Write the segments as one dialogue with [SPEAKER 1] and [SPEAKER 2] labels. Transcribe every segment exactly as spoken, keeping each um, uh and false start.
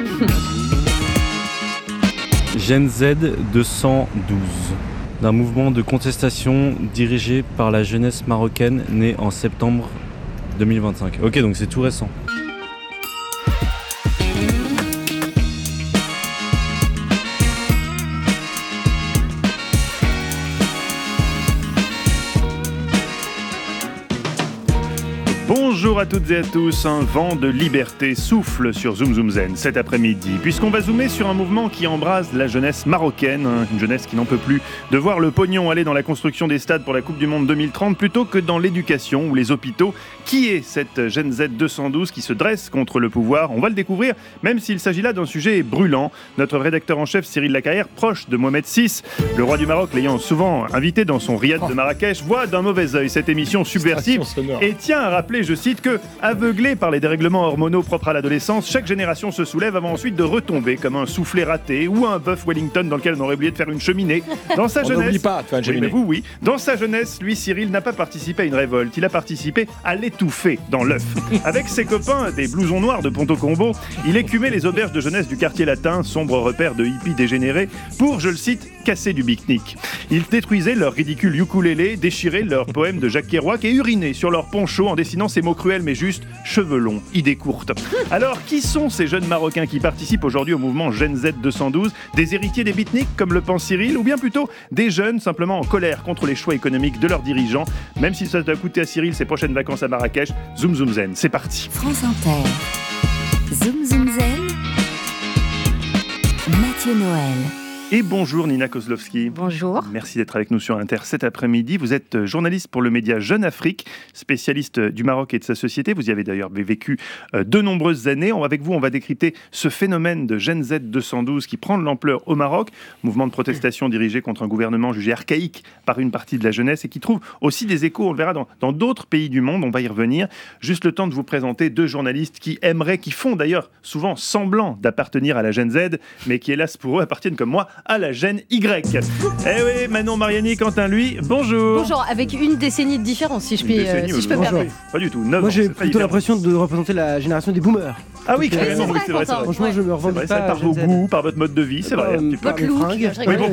[SPEAKER 1] Gen Z deux cent douze, d'un mouvement de contestation dirigé par la jeunesse marocaine née en septembre deux mille vingt-cinq. Ok, donc c'est tout récent.
[SPEAKER 2] Bonjour à toutes et à tous, un vent de liberté souffle sur Zoom Zoom Zen cet après-midi, puisqu'on va zoomer sur un mouvement qui embrase la jeunesse marocaine, une jeunesse qui n'en peut plus de voir le pognon aller dans la construction des stades pour la Coupe du Monde deux mille trente plutôt que dans l'éducation ou les hôpitaux. Qui est cette Gen Z deux cent douze qui se dresse contre le pouvoir ? On va le découvrir, même s'il s'agit là d'un sujet brûlant. Notre rédacteur en chef Cyril Lacarrière, proche de Mohamed six, le roi du Maroc l'ayant souvent invité dans son riad de Marrakech, voit d'un mauvais œil cette émission subversive et tient à rappeler, je cite, que, aveuglé par les dérèglements hormonaux propres à l'adolescence, chaque génération se soulève avant ensuite de retomber comme un soufflet raté ou un bœuf Wellington dans lequel on aurait oublié de faire une cheminée. Dans sa
[SPEAKER 3] on
[SPEAKER 2] jeunesse,
[SPEAKER 3] n'oublie pas de faire une cheminée.
[SPEAKER 2] Oui, mais vous, oui. Dans sa jeunesse, lui, Cyril, n'a pas participé à une révolte. Il a participé à l'étouffer dans l'œuf. Avec ses copains, des blousons noirs de Ponto Combo, il écumait les auberges de jeunesse du quartier latin, sombre repère de hippies dégénérés, pour, je le cite, casser du pique-nique. Il détruisait leur ridicule ukulélé, déchirait leurs poèmes de Jacques Kerouac et urinait sur leur poncho en dessinant ces mots cruels mais juste, cheveux longs, idées courtes. Alors, qui sont ces jeunes Marocains qui participent aujourd'hui au mouvement Gen Z deux cent douze ? Des héritiers des beatniks, comme le pense Cyril, ou bien plutôt des jeunes simplement en colère contre les choix économiques de leurs dirigeants ? Même si ça doit coûter à Cyril ses prochaines vacances à Marrakech, Zoom Zoom Zen, c'est parti.
[SPEAKER 4] France Inter, Zoom Zoom Zen, Mathieu Noël.
[SPEAKER 2] Et bonjour Nina Kozlowski.
[SPEAKER 5] Bonjour.
[SPEAKER 2] Merci d'être avec nous sur Inter cet après-midi. Vous êtes journaliste pour le média Jeune Afrique, spécialiste du Maroc et de sa société. Vous y avez d'ailleurs vécu de nombreuses années. Avec vous, on va décrypter ce phénomène de Gen Z deux cent douze qui prend de l'ampleur au Maroc. Mouvement de protestation dirigé contre un gouvernement jugé archaïque par une partie de la jeunesse et qui trouve aussi des échos, on le verra, dans, dans d'autres pays du monde. On va y revenir. Juste le temps de vous présenter deux journalistes qui aimeraient, qui font d'ailleurs souvent semblant d'appartenir à la Gen Z, mais qui, hélas pour eux, appartiennent comme moi à la Gen Y. Eh oui, Manon Mariani, Quentin, lui, bonjour.
[SPEAKER 5] Bonjour, avec une décennie de différence, si je, puis, euh, si je peux me permettre.
[SPEAKER 2] Pas du tout, neuf
[SPEAKER 6] Moi
[SPEAKER 2] ans,
[SPEAKER 6] j'ai plutôt l'impression de représenter la génération des boomers.
[SPEAKER 2] Ah oui,
[SPEAKER 6] Donc,
[SPEAKER 2] carrément,
[SPEAKER 6] euh,
[SPEAKER 2] oui, c'est vrai. C'est vrai.
[SPEAKER 6] Franchement,
[SPEAKER 5] ouais.
[SPEAKER 6] je me revendique pas.
[SPEAKER 2] Par vos goûts, par votre mode de vie, c'est vrai.
[SPEAKER 6] Euh,
[SPEAKER 2] Par
[SPEAKER 5] mes fringues.
[SPEAKER 2] Oui, bon.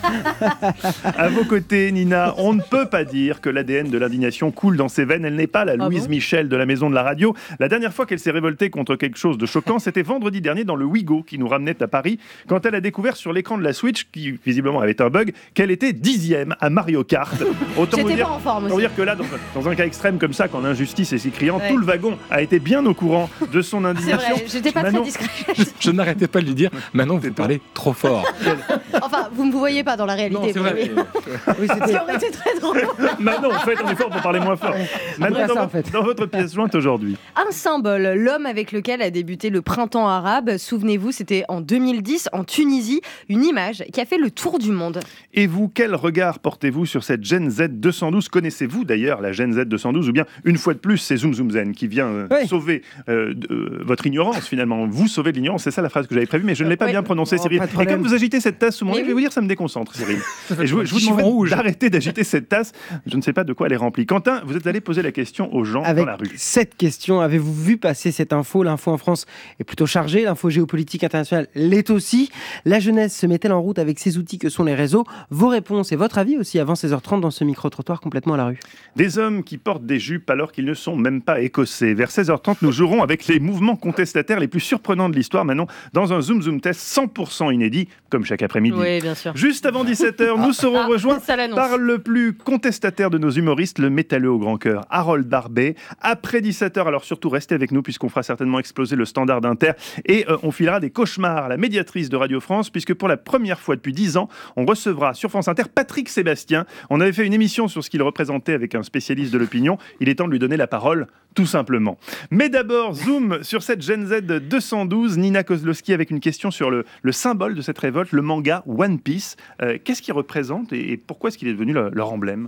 [SPEAKER 2] À vos côtés, Nina, on ne peut pas dire que l'A D N de l'indignation coule dans ses veines. Elle n'est pas la
[SPEAKER 5] Ah
[SPEAKER 2] Louise
[SPEAKER 5] bon
[SPEAKER 2] Michel de la maison de la radio. La dernière fois qu'elle s'est révoltée contre quelque chose de choquant, c'était vendredi dernier dans le Ouigo qui nous ramenait à Paris, quand elle a découvert sur l'écran de la Switch, qui visiblement avait un bug, qu'elle était dixième à Mario Kart. Autant vous
[SPEAKER 5] J'étais
[SPEAKER 2] dire,
[SPEAKER 5] pas en forme
[SPEAKER 2] autant
[SPEAKER 5] aussi.
[SPEAKER 2] dire que là, dans, dans un cas extrême comme ça, quand l'injustice est si criante,
[SPEAKER 5] Ouais.
[SPEAKER 2] tout le wagon a été bien au courant de son
[SPEAKER 5] C'est
[SPEAKER 2] indignation.
[SPEAKER 5] vrai, j'étais pas
[SPEAKER 2] Manon,
[SPEAKER 5] très discrète.
[SPEAKER 3] Je n'arrêtais pas de lui dire, Manon, vous parlez trop fort.
[SPEAKER 5] Enfin, vous ne me voyez pas dans la réalité.
[SPEAKER 3] Non, c'est vrai.
[SPEAKER 5] mais-
[SPEAKER 6] Oui,
[SPEAKER 5] Ce
[SPEAKER 6] c'était
[SPEAKER 5] qui aurait été très drôle.
[SPEAKER 2] Manon, faites un effort pour parler moins fort. Manon,
[SPEAKER 6] vrai,
[SPEAKER 2] dans,
[SPEAKER 6] ça,
[SPEAKER 2] vo-
[SPEAKER 6] en fait.
[SPEAKER 2] dans votre pièce jointe aujourd'hui.
[SPEAKER 5] Un symbole, l'homme avec lequel a débuté le printemps arabe. Souvenez-vous, c'était en deux mille dix, en Tunisie. Une image qui a fait le tour du monde.
[SPEAKER 2] Et vous, quel regard portez-vous sur cette Gen Z deux cent douze ? Connaissez-vous d'ailleurs la Gen Z deux cent douze ? Ou bien, une fois de plus, c'est Zoom Zoom Zen qui vient euh,
[SPEAKER 6] Oui.
[SPEAKER 2] sauver euh, de, euh, votre ignorance finalement. Vous sauvez de l'ignorance, c'est ça la phrase que j'avais prévue, mais je ne l'ai pas
[SPEAKER 5] Oui.
[SPEAKER 2] bien prononcée,
[SPEAKER 6] Oh,
[SPEAKER 2] Cyril.
[SPEAKER 6] pas de
[SPEAKER 2] Et
[SPEAKER 6] problème.
[SPEAKER 2] comme vous agitez cette tasse sous mon
[SPEAKER 5] Mais
[SPEAKER 2] nez, je vais
[SPEAKER 5] oui.
[SPEAKER 2] vous dire, ça me déconcentre, Cyril.
[SPEAKER 3] fait
[SPEAKER 2] Et je, vous- je vous
[SPEAKER 3] chiffon
[SPEAKER 2] demande
[SPEAKER 3] rouge.
[SPEAKER 2] d'arrêter d'agiter cette tasse. Je ne sais pas de quoi elle est remplie. Quentin, vous êtes allé poser la question aux gens
[SPEAKER 6] avec
[SPEAKER 2] dans la rue.
[SPEAKER 6] cette question, avez-vous vu passer cette info ? L'info en France est plutôt chargée, l'info géopolitique internationale l'est aussi. La jeunesse se met-elle en route avec ces outils que sont les réseaux ? Vos réponses et votre avis aussi avant seize heures trente dans ce micro-trottoir complètement à la rue.
[SPEAKER 2] Des hommes qui portent des jupes alors qu'ils ne sont même pas écossais. Vers seize heures trente, nous jouerons avec les mouvements contestataires les plus surprenants de l'histoire, Manon, dans un Zoom Zoom test cent pour cent inédit, comme chaque après-midi.
[SPEAKER 5] Oui, bien sûr.
[SPEAKER 2] Juste avant dix-sept heures, nous serons
[SPEAKER 5] Ah,
[SPEAKER 2] rejoints
[SPEAKER 5] ça l'annonce.
[SPEAKER 2] par le plus contestataire de nos humoristes, le métalleux au grand cœur, Harold Barbet. Après dix-sept heures, alors surtout restez avec nous puisqu'on fera certainement exploser le standard d'Inter et euh, on filera des cauchemars à la médiatrice de Radio France puisque pour la première fois depuis dix ans, on recevra sur France Inter Patrick Sébastien. On avait fait une émission sur ce qu'il représentait avec un spécialiste de l'opinion. Il est temps de lui donner la parole, tout simplement. Mais d'abord, zoom sur cette Gen Z deux cent douze, Nina Kozlowski avec une question sur le, le symbole de cette révolte, le manga One Piece. Euh, qu'est-ce qu'il représente et, et pourquoi est-ce qu'il est devenu le- leur emblème ?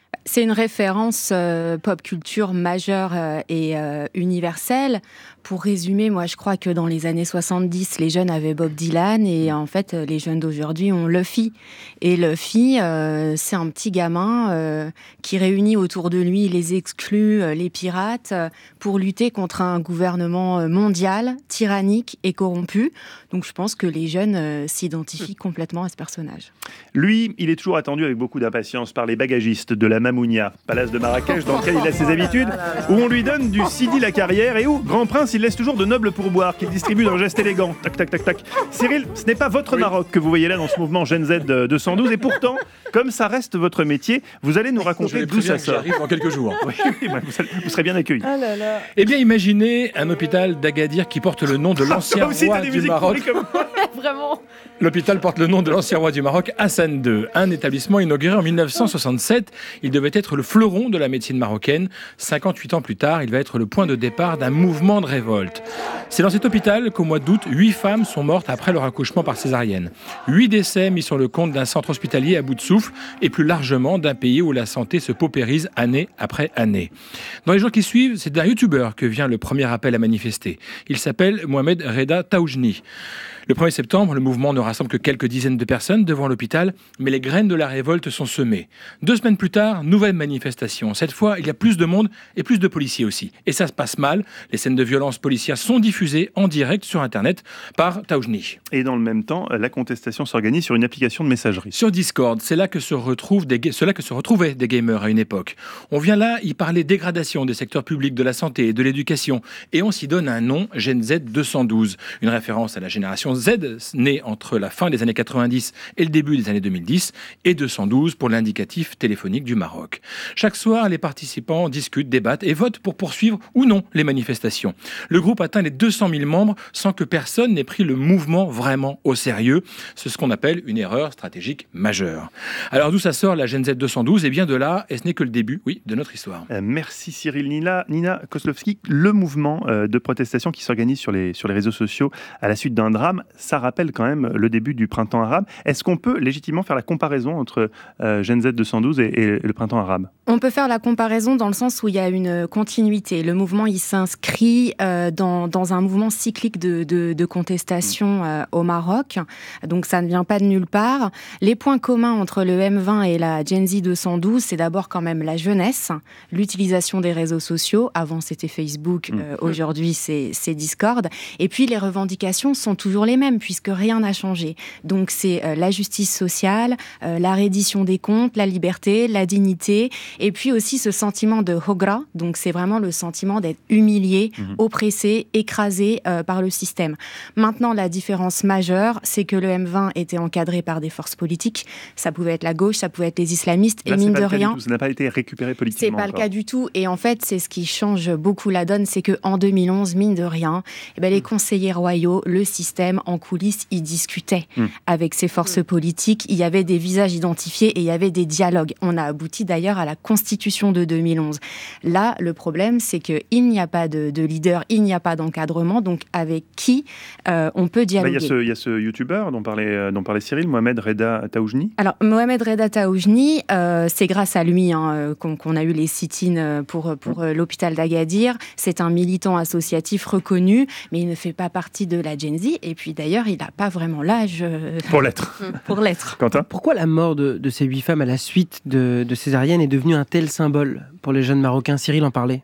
[SPEAKER 7] C'est une référence euh, pop culture majeure euh, et euh, universelle. Pour résumer, moi je crois que dans les années soixante-dix, les jeunes avaient Bob Dylan et en fait les jeunes d'aujourd'hui ont Luffy. Et Luffy, euh, c'est un petit gamin euh, qui réunit autour de lui les exclus, euh, les pirates, euh, pour lutter contre un gouvernement mondial, tyrannique et corrompu. Donc je pense que les jeunes euh, s'identifient complètement à ce personnage.
[SPEAKER 2] Lui, il est toujours attendu avec beaucoup d'impatience par les bagagistes de la Mamounia, palace de Marrakech dans lequel il a ses habitudes, où on lui donne du Sidi la carrière et où, grand prince, il laisse toujours de nobles pourboires qu'il distribue d'un geste élégant. Tac, tac, tac, tac. Cyril, ce n'est pas votre oui. Maroc que vous voyez là dans ce mouvement Gen Z deux cent douze et pourtant, comme ça reste votre métier, vous allez nous raconter d'où ça sort.
[SPEAKER 3] J'arrive dans quelques jours.
[SPEAKER 2] Oui, oui, bah, vous, vous serez bien accueillis.
[SPEAKER 5] Ah là là.
[SPEAKER 3] Eh bien, imaginez un hôpital d'Agadir qui porte le nom de l'ancien
[SPEAKER 2] aussi,
[SPEAKER 3] roi du Maroc.
[SPEAKER 2] Comme...
[SPEAKER 5] Vraiment.
[SPEAKER 3] L'hôpital porte le nom de l'ancien roi du Maroc, Hassan deux. Un établissement inauguré en mille neuf cent soixante-sept. Il devait être le fleuron de la médecine marocaine. cinquante-huit ans plus tard, il va être le point de départ d'un mouvement de révolte. C'est dans cet hôpital qu'au mois d'août, huit femmes sont mortes après leur accouchement par césarienne. Huit décès mis sur le compte d'un centre hospitalier à bout de souffle et plus largement d'un pays où la santé se paupérise année après année. Dans les jours qui suivent, c'est d'un youtubeur que vient le premier appel à manifester. Il s'appelle Mohamed Reda Taoujni. Le premier septembre, le mouvement ne rassemble que quelques dizaines de personnes devant l'hôpital, mais les graines de la révolte sont semées. Deux semaines plus tard, nouvelle manifestation. Cette fois, il y a plus de monde et plus de policiers aussi. Et ça se passe mal. Les scènes de violence policière sont diffusées en direct sur Internet par Taoujni.
[SPEAKER 2] Et dans le même temps, la contestation s'organise sur une application de messagerie.
[SPEAKER 3] Sur Discord, c'est là que se retrouvent des, c'est là que se retrouvaient des gamers à une époque. On vient là y parler dégradation des secteurs publics, de la santé et de l'éducation. Et on s'y donne un nom, Gen Z deux cent douze. Une référence à la génération Z, née entre la fin des années quatre-vingt-dix et le début des années deux mille dix, et deux cent douze pour l'indicatif téléphonique du Maroc. Chaque soir, les participants discutent, débattent et votent pour poursuivre ou non les manifestations. Le groupe atteint les deux cent mille membres sans que personne n'ait pris le mouvement vraiment au sérieux. C'est ce qu'on appelle une erreur stratégique majeure. Alors d'où ça sort la Gen Z deux cent douze ? Eh bien de là, et ce n'est que le début, oui, de notre histoire.
[SPEAKER 2] Euh, merci Cyril. Nina, Nina Kozlowski, le mouvement euh, de protestation qui s'organise sur les, sur les réseaux sociaux à la suite d'un drame, ça rappelle quand même le début du printemps arabe. Est-ce qu'on peut légitimement faire la comparaison entre euh, Gen Z deux cent douze et, et le printemps arabe ?
[SPEAKER 7] On peut faire la comparaison dans le sens où il y a une continuité. Le mouvement, il s'inscrit euh, dans, dans un mouvement cyclique de, de, de contestation euh, au Maroc. Donc ça ne vient pas de nulle part. Les points communs entre le M vingt et la Gen Z deux cent douze, c'est d'abord quand même la jeunesse, l'utilisation des réseaux sociaux. Avant, c'était Facebook. Euh, aujourd'hui, c'est, c'est Discord. Et puis, les revendications sont toujours les mêmes puisque rien n'a changé. Donc, c'est euh, la justice sociale, euh, la reddition des comptes, la liberté, la dignité, et puis aussi ce sentiment de hogra. Donc, c'est vraiment le sentiment d'être humilié, mmh. oppressé, écrasé euh, par le système. Maintenant, la différence majeure, c'est que le M vingt était encadré par des forces politiques. Ça pouvait être la gauche, ça pouvait être les islamistes,
[SPEAKER 2] Là,
[SPEAKER 7] et mine de rien,
[SPEAKER 2] ça n'a pas été récupéré politiquement.
[SPEAKER 7] C'est pas
[SPEAKER 2] encore.
[SPEAKER 7] le cas du tout. Et en fait, c'est ce qui change beaucoup la donne, c'est que en deux mille onze, mine de rien, eh ben, les conseillers royaux, le système en coulisses, ils discutaient mmh. avec ces forces mmh. politiques. Il y avait des visages identifiés et il y avait des dialogues. On a abouti d'ailleurs à la constitution de deux mille onze. Là, le problème, c'est qu'il n'y a pas de, de leader, il n'y a pas d'encadrement. Donc, avec qui euh, on peut dialoguer ?
[SPEAKER 2] Bah, il y a ce, ce youtubeur dont parlait, dont parlait Cyril, Mohamed Reda Taoujni.
[SPEAKER 7] Alors, Mohamed Reda Taoujni, euh, c'est grâce à lui hein, qu'on, qu'on a eu les sit-ins pour, pour mmh. l'hôpital d'Agadir. C'est un militant associatif reconnu, mais il ne fait pas partie de la Gen Z. Et puis d'ailleurs, il n'a pas vraiment l'âge euh,
[SPEAKER 2] pour l'être.
[SPEAKER 7] pour l'être.
[SPEAKER 2] Quentin ?
[SPEAKER 6] Pourquoi la mort de, de ces huit femmes à la suite de, de césarienne est devenue un tel symbole pour les jeunes Marocains ? Cyril en parlait.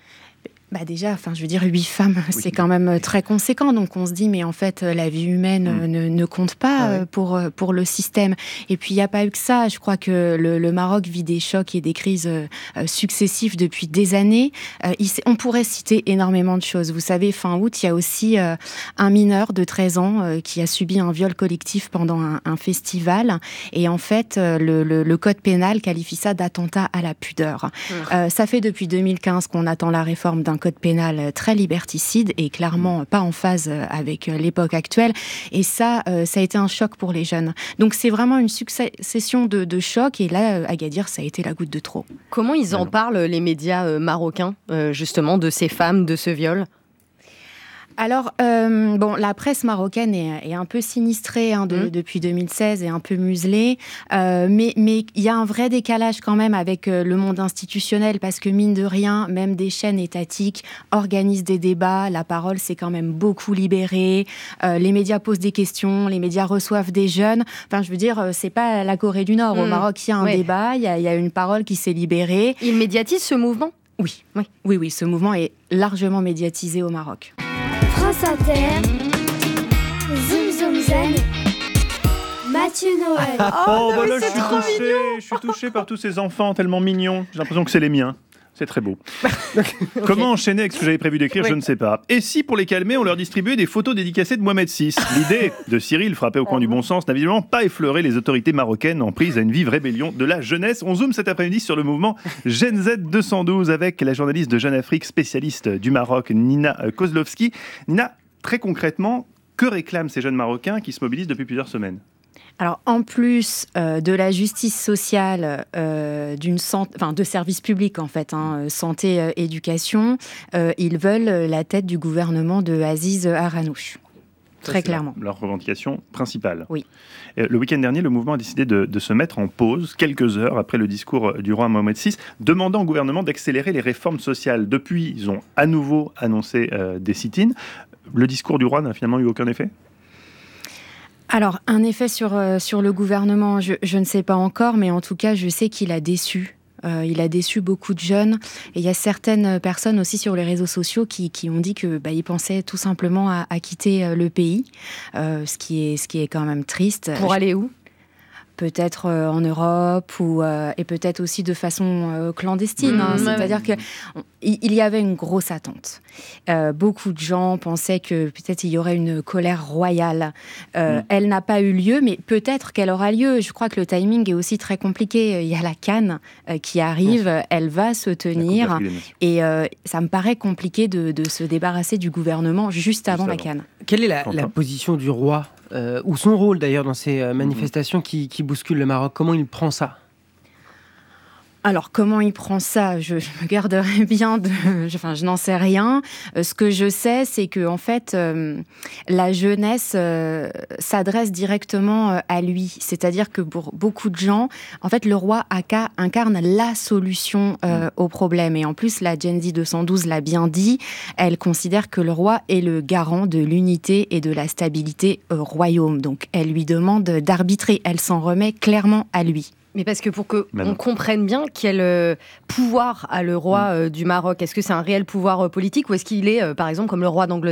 [SPEAKER 7] Bah déjà, enfin, je veux dire, huit femmes, oui. c'est quand même très conséquent. Donc, on se dit, mais en fait, la vie humaine mmh. ne, ne compte pas ah ouais. pour, pour le système. Et puis, il n'y a pas eu que ça. Je crois que le, le Maroc vit des chocs et des crises euh, successives depuis des années. Euh, il, on pourrait citer énormément de choses. Vous savez, fin août, il y a aussi euh, un mineur de treize ans euh, qui a subi un viol collectif pendant un, un festival. Et en fait, euh, le, le, le code pénal qualifie ça d'attentat à la pudeur. Mmh. Euh, ça fait depuis deux mille quinze qu'on attend la réforme d'un code pénal très liberticide et clairement pas en phase avec l'époque actuelle. Et ça, euh, ça a été un choc pour les jeunes. Donc c'est vraiment une succession de, de chocs. Et là, Agadir, ça a été la goutte de trop.
[SPEAKER 5] Comment ils en parlent, les médias euh, marocains, euh, justement, de ces femmes, de ce viol ?
[SPEAKER 7] Alors, euh, bon, la presse marocaine est, est un peu sinistrée hein, de, mmh. depuis deux mille seize et un peu muselée, euh, mais mais il y a un vrai décalage quand même avec euh, le monde institutionnel parce que mine de rien, même des chaînes étatiques organisent des débats, la parole s'est quand même beaucoup libérée, euh, les médias posent des questions, les médias reçoivent des jeunes. Enfin, je veux dire, c'est pas la Corée du Nord. Mmh. Au Maroc, il y a un oui. débat, il y, y a une parole qui s'est libérée.
[SPEAKER 5] Il médiatise ce mouvement ?
[SPEAKER 7] Oui, oui, oui, oui, ce mouvement est largement médiatisé au Maroc.
[SPEAKER 8] France Inter, Zoom Zoom Zen, Mathieu Noël.
[SPEAKER 2] Oh, oh bah là, je suis touché, je suis touché par tous ces enfants tellement mignons. J'ai l'impression que c'est les miens. C'est très beau. Okay. Comment enchaîner avec ce que j'avais prévu d'écrire, oui. je ne sais pas. Et si, pour les calmer, on leur distribuait des photos dédicacées de Mohamed six ? L'idée de Cyril, frappé au coin du bon sens, n'a visiblement pas effleuré les autorités marocaines en prise à une vive rébellion de la jeunesse. On zoome cet après-midi sur le mouvement Gen Z deux cent douze avec la journaliste de Jeune Afrique, spécialiste du Maroc, Nina Kozlowski. Nina, très concrètement, que réclament ces jeunes Marocains qui se mobilisent depuis plusieurs semaines ?
[SPEAKER 7] Alors, en plus euh, de la justice sociale, euh, d'une san- enfin, de services publics, en fait, hein, santé, euh, éducation, euh, ils veulent la tête du gouvernement de Aziz Haranouch. Très
[SPEAKER 2] Ça,
[SPEAKER 7] clairement.
[SPEAKER 2] Leur, leur revendication principale.
[SPEAKER 7] Oui.
[SPEAKER 2] Et le week-end dernier, le mouvement a décidé de, de se mettre en pause quelques heures après le discours du roi Mohamed six, demandant au gouvernement d'accélérer les réformes sociales. Depuis, ils ont à nouveau annoncé euh, des sit-ins. Le discours du roi n'a finalement eu aucun effet ?
[SPEAKER 7] Alors, un effet sur, euh, sur le gouvernement, je, je ne sais pas encore, mais en tout cas, je sais qu'il a déçu. Euh, il a déçu beaucoup de jeunes. Et il y a certaines personnes aussi sur les réseaux sociaux qui, qui ont dit qu'ils bah, pensaient tout simplement à, à quitter euh, le pays, euh, ce, qui est, ce qui est quand même triste.
[SPEAKER 5] Pour je... aller où ?
[SPEAKER 7] Peut-être euh, en Europe ou, euh, et peut-être aussi de façon euh, clandestine. Mmh, hein. C'est-à-dire ouais. qu'il y avait une grosse attente. Euh, beaucoup de gens pensaient que peut-être il y aurait une colère royale. Euh, mmh. Elle n'a pas eu lieu, mais peut-être qu'elle aura lieu. Je crois que le timing est aussi très compliqué. Il y a la CAN euh, qui arrive, mmh. elle va se tenir. Et euh, ça me paraît compliqué de, de se débarrasser du gouvernement juste avant juste la CAN.
[SPEAKER 6] Quelle est la, la position du roi Euh, ou son rôle d'ailleurs dans ces euh, manifestations qui, qui bousculent le Maroc? Comment il prend ça?
[SPEAKER 7] Alors, comment il prend ça ? Je, je me garderai bien de... Je, enfin, je n'en sais rien. Euh, ce que je sais, c'est que en fait, euh, la jeunesse euh, s'adresse directement euh, à lui. C'est-à-dire que pour beaucoup de gens, en fait, le roi Aka incarne la solution euh, au problème. Et en plus, la Gen Z deux cent douze l'a bien dit, elle considère que le roi est le garant de l'unité et de la stabilité euh, royaume. Donc, elle lui demande d'arbitrer. Elle s'en remet clairement à lui.
[SPEAKER 5] Mais parce que pour qu'on comprenne bien quel euh, pouvoir a le roi euh, du Maroc, est-ce que c'est un réel pouvoir euh, politique ou est-ce qu'il est, euh, par exemple, comme le roi d'Angleterre ?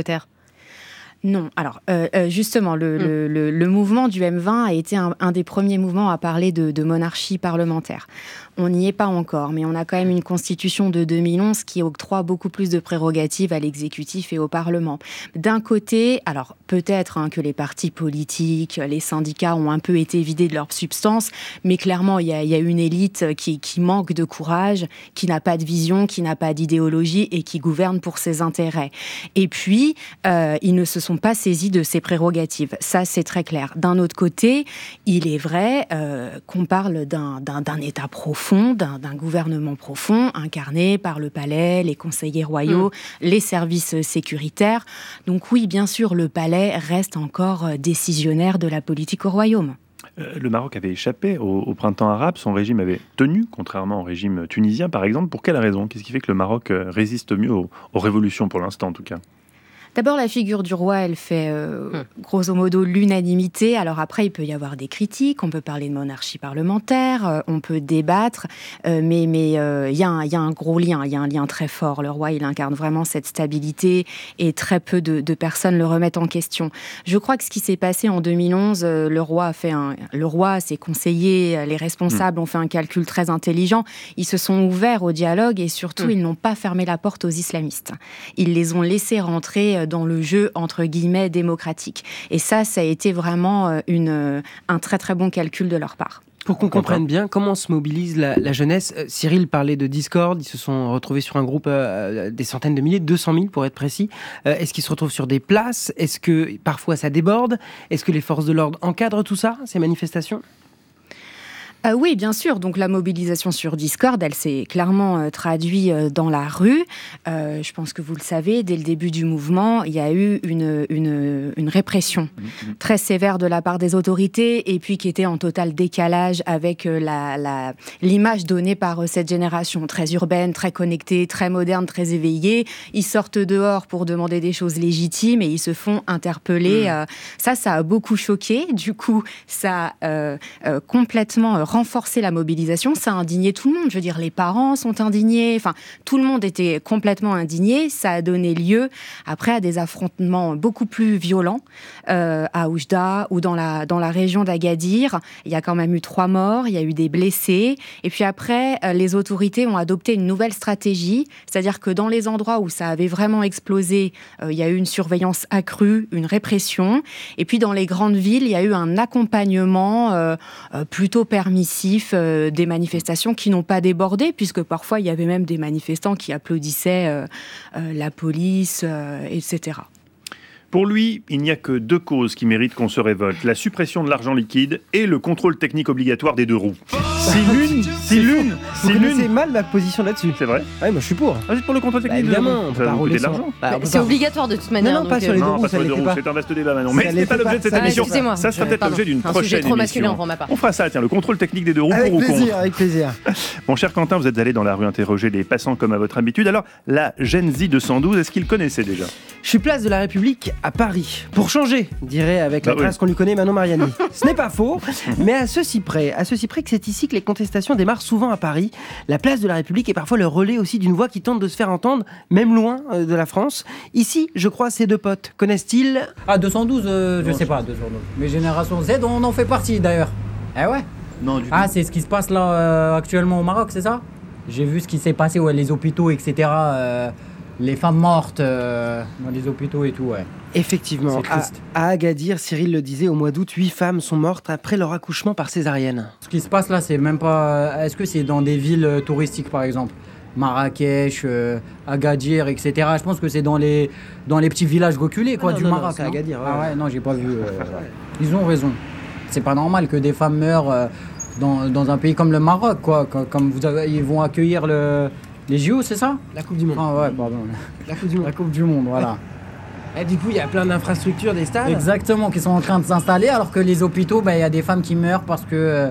[SPEAKER 7] Non. Alors, euh, justement, le, mmh. le, le, le mouvement du M vingt a été un, un des premiers mouvements à parler de, de monarchie parlementaire. On n'y est pas encore, mais on a quand même une constitution de deux mille onze qui octroie beaucoup plus de prérogatives à l'exécutif et au Parlement. D'un côté, alors peut-être hein, que les partis politiques, les syndicats ont un peu été vidés de leur substance, mais clairement, il y a, y a une élite qui, qui manque de courage, qui n'a pas de vision, qui n'a pas d'idéologie et qui gouverne pour ses intérêts. Et puis, euh, ils ne se sont pas saisis de ces prérogatives. Ça, c'est très clair. D'un autre côté, il est vrai euh, qu'on parle d'un, d'un, d'un État profond, d'un, d'un gouvernement profond, incarné par le palais, les conseillers royaux, mmh. les services sécuritaires. Donc oui, bien sûr, le palais reste encore décisionnaire de la politique au royaume.
[SPEAKER 2] Euh, le Maroc avait échappé au, au printemps arabe, son régime avait tenu, contrairement au régime tunisien, par exemple. Pour quelle raison ? Qu'est-ce qui fait que le Maroc résiste mieux aux, aux révolutions, pour l'instant en tout cas ?
[SPEAKER 7] D'abord, la figure du roi, elle fait euh, hum. grosso modo l'unanimité. Alors après, il peut y avoir des critiques, on peut parler de monarchie parlementaire, euh, on peut débattre, euh, mais mais il euh, y, y a un gros lien, il y a un lien très fort. Le roi, il incarne vraiment cette stabilité et très peu de, de personnes le remettent en question. Je crois que ce qui s'est passé en deux mille onze, euh, le roi a fait un, le roi, ses conseillers, les responsables hum. ont fait un calcul très intelligent. Ils se sont ouverts au dialogue et surtout, hum. ils n'ont pas fermé la porte aux islamistes. Ils les ont laissés rentrer dans le jeu, entre guillemets, démocratique. Et ça, ça a été vraiment une, un très très bon calcul de leur part.
[SPEAKER 6] Pour qu'on comprenne bien, comment se mobilise la, la jeunesse ? euh, Cyril parlait de Discord, ils se sont retrouvés sur un groupe euh, des centaines de milliers, deux cent mille pour être précis. Euh, est-ce qu'ils se retrouvent sur des places ? Est-ce que parfois ça déborde ? Est-ce que les forces de l'ordre encadrent tout ça, ces manifestations ?
[SPEAKER 7] Euh, oui, bien sûr. Donc la mobilisation sur Discord, elle s'est clairement euh, traduite euh, dans la rue. Euh, je pense que vous le savez, dès le début du mouvement, il y a eu une, une, une répression mmh. très sévère de la part des autorités et puis qui était en total décalage avec euh, la, la, l'image donnée par euh, cette génération très urbaine, très connectée, très moderne, très éveillée. Ils sortent dehors pour demander des choses légitimes et ils se font interpeller. Mmh. Euh, ça, ça a beaucoup choqué. Du coup, ça a euh, euh, complètement euh, renforcer la mobilisation, ça a indigné tout le monde. Je veux dire, les parents sont indignés, enfin, tout le monde était complètement indigné. Ça a donné lieu, après, à des affrontements beaucoup plus violents euh, à Oujda ou dans la, dans la région d'Agadir. Il y a quand même eu trois morts, il y a eu des blessés. Et puis après, euh, les autorités ont adopté une nouvelle stratégie, c'est-à-dire que dans les endroits où ça avait vraiment explosé, euh, il y a eu une surveillance accrue, une répression. Et puis dans les grandes villes, il y a eu un accompagnement euh, euh, plutôt permis Euh, des manifestations qui n'ont pas débordé, puisque parfois il y avait même des manifestants qui applaudissaient euh, euh, la police, euh, et cetera.
[SPEAKER 2] Pour lui, il n'y a que deux causes qui méritent qu'on se révolte, la suppression de l'argent liquide et le contrôle technique obligatoire des deux roues. Si l'une, si l'une,
[SPEAKER 6] si l'une... Vous connaissez mal ma position là-dessus.
[SPEAKER 2] C'est vrai.
[SPEAKER 6] Ouais, moi je suis pour.
[SPEAKER 2] Ah, c'est pour le contrôle technique.
[SPEAKER 6] Bah, évidemment, on
[SPEAKER 2] ça va coûter de l'argent.
[SPEAKER 5] Bah, c'est pas... obligatoire de toute manière.
[SPEAKER 6] Non, non, pas sur les deux
[SPEAKER 2] non,
[SPEAKER 6] roues,
[SPEAKER 2] pas sur les deux roues. C'est un vaste débat maintenant. Mais ce n'est pas l'objet de cette émission. Ça sera peut-être l'objet d'une prochaine émission. On fera ça, tiens, le contrôle technique des deux roues pour ou contre.
[SPEAKER 6] Avec plaisir, avec plaisir.
[SPEAKER 2] Mon cher Quentin, vous êtes allé dans la rue interroger les passants comme à votre habitude. Alors, la Gen Z deux cent douze, est-ce qu'ils connaissaient déjà ?
[SPEAKER 6] Je suis place de la République à Paris. Pour changer, dirait avec la bah classe oui. qu'on lui connaît Manon Mariani. Ce n'est pas faux, mais à ceci près, à ceci près que c'est ici que les contestations démarrent souvent à Paris. La place de la République est parfois le relais aussi d'une voix qui tente de se faire entendre, même loin euh, de la France. Ici, je crois, ces deux potes connaissent-ils ?
[SPEAKER 9] Ah, deux cent douze, euh, je sais pas, deux cent douze. Mais Génération Z, on en fait partie d'ailleurs. Eh ouais.
[SPEAKER 10] Non, du
[SPEAKER 9] ah,
[SPEAKER 10] tout.
[SPEAKER 9] c'est ce qui se passe là euh, actuellement au Maroc, c'est ça ? J'ai vu ce qui s'est passé, ouais, les hôpitaux, et cetera. Euh, les femmes mortes euh, dans les hôpitaux et tout, ouais.
[SPEAKER 6] Effectivement, à, à Agadir, Cyril le disait, au mois d'août, huit femmes sont mortes après leur accouchement par césarienne.
[SPEAKER 9] Ce qui se passe là, c'est même pas... Est-ce que c'est dans des villes touristiques, par exemple ? Marrakech, euh, Agadir, et cetera. Je pense que c'est dans les, dans les petits villages reculés, quoi,
[SPEAKER 6] ah non,
[SPEAKER 9] du
[SPEAKER 6] non,
[SPEAKER 9] Maroc.
[SPEAKER 6] Non, c'est Agadir, ouais.
[SPEAKER 9] Ah ouais, non, j'ai pas vu. Euh, ils ont raison. C'est pas normal que des femmes meurent euh, dans, dans un pays comme le Maroc, quoi. Comme, comme vous avez, ils vont accueillir le... Les J O, c'est ça ?
[SPEAKER 6] La Coupe du Monde.
[SPEAKER 9] Ah ouais, pardon.
[SPEAKER 6] La Coupe du Monde.
[SPEAKER 9] La Coupe du Monde, voilà.
[SPEAKER 6] Et du coup, il y a plein d'infrastructures, des stades.
[SPEAKER 9] Exactement, qui sont en train de s'installer, alors que les hôpitaux, il bah, y a des femmes qui meurent parce que... Euh...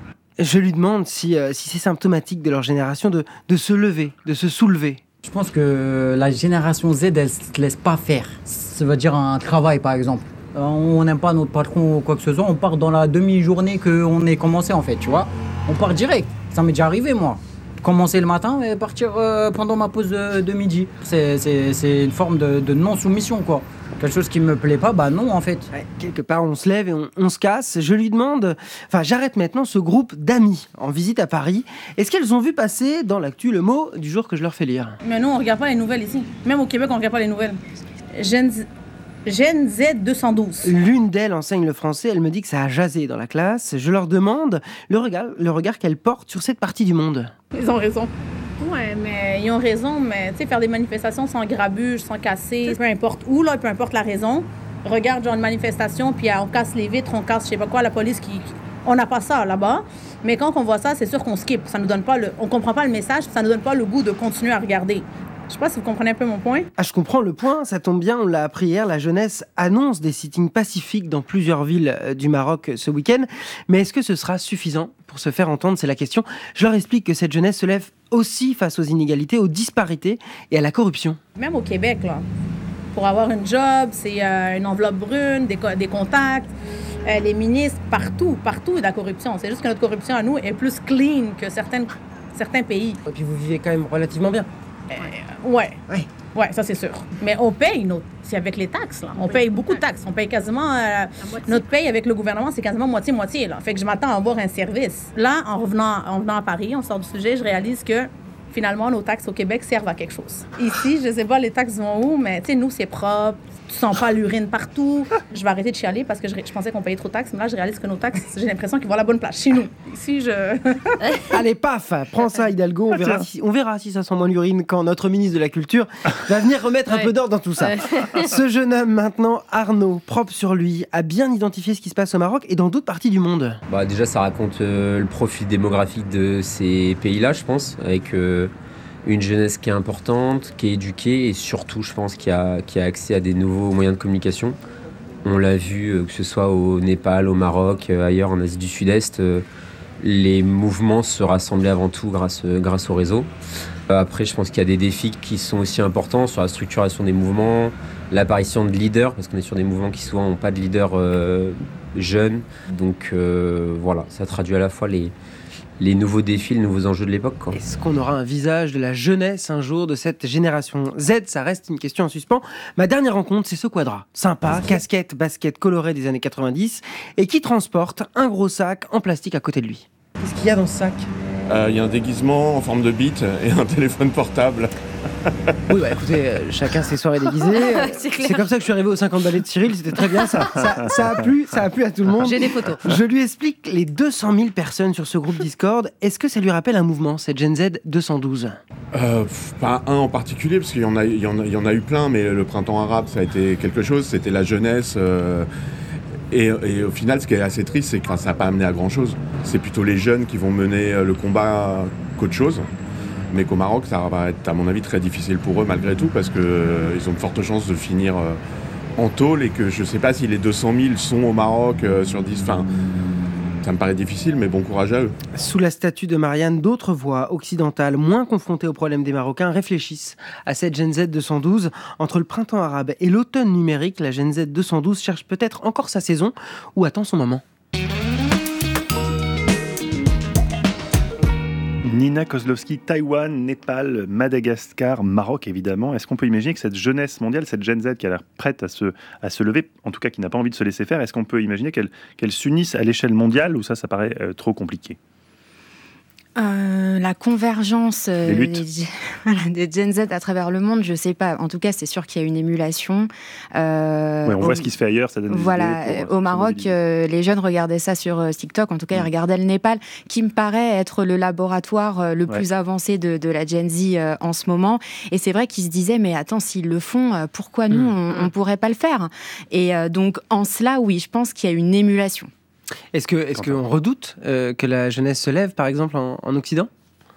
[SPEAKER 6] Je lui demande si, euh, si c'est symptomatique de leur génération de, de se lever, de se soulever.
[SPEAKER 9] Je pense que la génération Z, elle ne se laisse pas faire. Ça veut dire un travail, par exemple. On n'aime pas notre patron ou quoi que ce soit, on part dans la demi-journée qu'on est commencé, en fait, tu vois. On part direct. Ça m'est déjà arrivé, moi. Commencer le matin et partir euh, pendant ma pause de, de midi. C'est, c'est, c'est une forme de, de non-soumission, quoi. Quelque chose qui me plaît pas, bah non, en fait.
[SPEAKER 6] Ouais, quelque part, on se lève et on, on se casse. Je lui demande... Enfin, j'arrête maintenant ce groupe d'amis en visite à Paris. Est-ce qu'elles ont vu passer dans l'actu le mot du jour que je leur fais lire ?
[SPEAKER 11] Mais nous, on regarde pas les nouvelles ici. Même au Québec, on regarde pas les nouvelles. Gen Z... Gen Z deux cent douze.
[SPEAKER 6] L'une d'elles enseigne le français, elle me dit que ça a jasé dans la classe. Je leur demande le regard, le regard qu'elles portent sur cette partie du monde.
[SPEAKER 11] Ils ont raison. Ouais, mais ils ont raison, mais tu sais, faire des manifestations sans grabuge, sans casser, peu importe où, là, peu importe la raison. Regarde, genre une manifestation, puis on casse les vitres, on casse je sais pas quoi, la police qui... On n'a pas ça là-bas, mais quand on voit ça, c'est sûr qu'on skip. Ça nous donne pas le... On comprend pas le message, ça nous donne pas le goût de continuer à regarder. Je sais pas si vous comprenez un peu mon point.
[SPEAKER 6] Ah, je comprends le point, ça tombe bien, on l'a appris hier, la jeunesse annonce des sittings pacifiques dans plusieurs villes du Maroc ce week-end. Mais est-ce que ce sera suffisant pour se faire entendre ? C'est la question. Je leur explique que cette jeunesse se lève aussi face aux inégalités, aux disparités et à la corruption.
[SPEAKER 11] Même au Québec, là, pour avoir un job, c'est euh, une enveloppe brune, des, co- des contacts, euh, les ministres, partout, partout il y a de la corruption. C'est juste que notre corruption à nous est plus clean que certaines, certains pays.
[SPEAKER 6] Et puis vous vivez quand même relativement bien.
[SPEAKER 11] Euh, ouais. ouais, ouais, ça c'est sûr. Mais on paye, notre... c'est avec les taxes. Là. On, on paye, paye beaucoup de taxes. On paye quasiment... Euh, notre paye avec le gouvernement, c'est quasiment moitié-moitié. Là. Fait que je m'attends à avoir un service. Là, en revenant, en venant à Paris, on sort du sujet, je réalise que finalement, nos taxes au Québec servent à quelque chose. Ici, je sais pas les taxes vont où, mais tu sais, nous, c'est propre. tu sens pas l'urine partout. Je vais arrêter de chialer parce que je, je pensais qu'on payait trop de taxes, mais là, je réalise que nos taxes, j'ai l'impression qu'ils vont à la bonne place chez nous. Ici, je...
[SPEAKER 6] Allez, paf, prends ça, Hidalgo. On verra, si, on verra si ça sent moins l'urine quand notre ministre de la Culture va venir remettre ouais. un peu d'ordre dans tout ça. Ouais. Ce jeune homme, maintenant, Arnaud, propre sur lui, a bien identifié ce qui se passe au Maroc et dans d'autres parties du monde.
[SPEAKER 10] Bah, déjà, ça raconte euh, le profil démographique de ces pays-là, je pense, avec... Euh, une jeunesse qui est importante, qui est éduquée et surtout, je pense, qui a, qui a accès à des nouveaux moyens de communication. On l'a vu, que ce soit au Népal, au Maroc, ailleurs en Asie du Sud-Est, les mouvements se rassemblaient avant tout grâce, grâce au réseau. Après, je pense qu'il y a des défis qui sont aussi importants sur la structuration des mouvements, l'apparition de leaders, parce qu'on est sur des mouvements qui souvent n'ont pas de leaders euh, jeunes. Donc euh, voilà, ça traduit à la fois les... les nouveaux défis, les nouveaux enjeux de l'époque. Quoi.
[SPEAKER 6] Est-ce qu'on aura un visage de la jeunesse un jour de cette génération Z? Ça reste une question en suspens. Ma dernière rencontre, c'est ce quadra. Sympa, casquette, basket colorée des années quatre-vingt-dix et qui transporte un gros sac en plastique à côté de lui. Qu'est-ce qu'il y a dans ce sac?
[SPEAKER 12] Il euh, y a un déguisement en forme de bite et un téléphone portable.
[SPEAKER 6] Oui, bah écoutez, euh, chacun ses soirées déguisées. c'est, c'est comme ça que je suis arrivé aux cinquante ballets de Cyril, c'était très bien ça. Ça, ça, a plu, ça a plu à tout le monde.
[SPEAKER 5] J'ai des photos.
[SPEAKER 6] Je lui explique les deux cent mille personnes sur ce groupe Discord. Est-ce que ça lui rappelle un mouvement, cette Gen Z deux cent douze?
[SPEAKER 12] euh, Pas un en particulier, parce qu'il y en a, il y en a, il y en a eu plein, mais le printemps arabe, ça a été quelque chose, c'était la jeunesse. Euh, et, et au final, ce qui est assez triste, c'est que ça n'a pas amené à grand-chose. C'est plutôt les jeunes qui vont mener le combat qu'autre chose. Mais qu'au Maroc, ça va être, à mon avis, très difficile pour eux malgré tout, parce qu'ils euh, ont de fortes chances de finir euh, en tôle, et que je ne sais pas si les deux cent mille sont au Maroc euh, sur dix. Enfin, ça me paraît difficile, mais bon courage à eux.
[SPEAKER 6] Sous la statue de Marianne, d'autres voix occidentales, moins confrontées aux problèmes des Marocains, réfléchissent à cette Gen Z deux cent douze. Entre le printemps arabe et l'automne numérique, la Gen Z deux cent douze cherche peut-être encore sa saison ou attend son moment.
[SPEAKER 2] Nina Kozlowski, Taïwan, Népal, Madagascar, Maroc évidemment. Est-ce qu'on peut imaginer que cette jeunesse mondiale, cette Gen Z qui a l'air prête à se, à se lever, en tout cas qui n'a pas envie de se laisser faire, est-ce qu'on peut imaginer qu'elle, qu'elle s'unisse à l'échelle mondiale, ou ça, ça paraît euh, trop compliqué?
[SPEAKER 7] Euh, la convergence euh, des, voilà, des Gen Z à travers le monde, je sais pas. En tout cas, c'est sûr qu'il y a une émulation.
[SPEAKER 2] Euh, ouais, on au, voit ce qui se fait ailleurs, ça donne des
[SPEAKER 7] voilà,
[SPEAKER 2] idées. Pour,
[SPEAKER 7] au Maroc, euh, les jeunes regardaient ça sur euh, TikTok. En tout cas, mmh. ils regardaient le Népal, qui me paraît être le laboratoire euh, le ouais. plus avancé de, de la Gen Z euh, en ce moment. Et c'est vrai qu'ils se disaient, mais attends, s'ils le font, euh, pourquoi nous, mmh. on ne pourrait pas le faire? Et euh, donc, en cela, oui, je pense qu'il y a une émulation.
[SPEAKER 6] Est-ce que, est-ce qu'on redoute euh, que la jeunesse se lève, par exemple, en, en Occident ?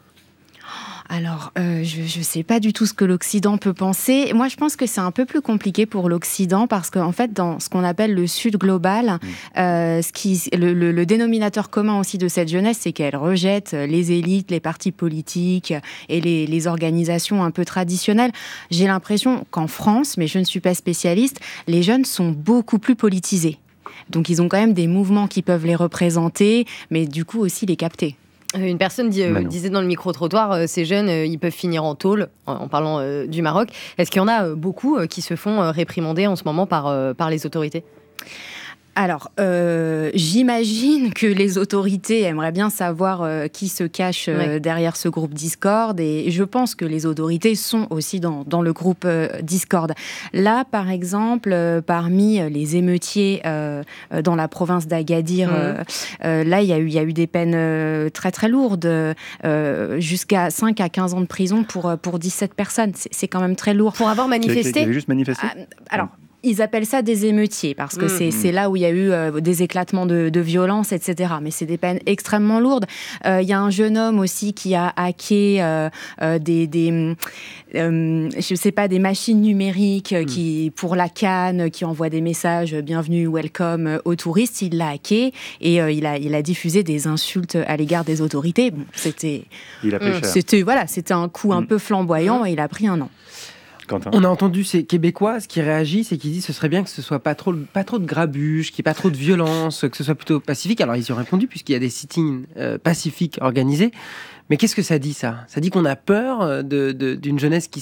[SPEAKER 7] Alors, euh, je ne sais pas du tout ce que l'Occident peut penser. Moi, je pense que c'est un peu plus compliqué pour l'Occident parce qu'en fait, dans ce qu'on appelle le Sud global, mmh. euh, ce qui, le, le, le dénominateur commun aussi de cette jeunesse, c'est qu'elle rejette les élites, les partis politiques et les, les organisations un peu traditionnelles. J'ai l'impression qu'en France, mais je ne suis pas spécialiste, les jeunes sont beaucoup plus politisés. Donc, ils ont quand même des mouvements qui peuvent les représenter, mais du coup aussi les capter.
[SPEAKER 5] Une personne dit, euh, disait dans le micro-trottoir, euh, ces jeunes, euh, ils peuvent finir en tôle, en, en parlant euh, du Maroc. Est-ce qu'il y en a euh, beaucoup euh, qui se font euh, réprimander en ce moment par, euh, par les autorités ?
[SPEAKER 7] Alors, euh, j'imagine que les autorités aimeraient bien savoir euh, qui se cache euh, ouais. derrière ce groupe Discord, et je pense que les autorités sont aussi dans, dans le groupe euh, Discord. Là, par exemple, euh, parmi les émeutiers euh, dans la province d'Agadir, mmh. euh, euh, là, il y a eu, il y a eu des peines euh, très très lourdes, euh, jusqu'à cinq à quinze ans de prison pour, pour dix-sept personnes. C'est, c'est quand même très lourd.
[SPEAKER 5] Pour avoir manifesté ?
[SPEAKER 2] Qui avait juste manifesté ?
[SPEAKER 7] ah, Alors... Ils appellent ça des émeutiers parce que mmh. c'est, c'est là où il y a eu euh, des éclatements de, de violence, et cetera. Mais c'est des peines extrêmement lourdes. Il euh, y a un jeune homme aussi qui a hacké euh, euh, des, des euh, je sais pas, des machines numériques mmh. qui, pour la CAN, qui envoient des messages bienvenue, welcome aux touristes. Il l'a hacké et euh, il a, il a diffusé des insultes à l'égard des autorités. Bon, c'était,
[SPEAKER 2] il a pris cher.
[SPEAKER 7] C'était, voilà, c'était un coup mmh. un peu flamboyant et il a pris un an.
[SPEAKER 2] Quentin.
[SPEAKER 6] On a entendu ces Québécoises qui réagissent et qui disent que ce serait bien que ce soit pas trop, pas trop de grabuge, qu'il n'y ait pas trop de violence, que ce soit plutôt pacifique. Alors ils y ont répondu puisqu'il y a des sit-ins euh, pacifiques organisés. Mais qu'est-ce que ça dit ça ? Ça dit qu'on a peur de, de, d'une jeunesse qui se lève ?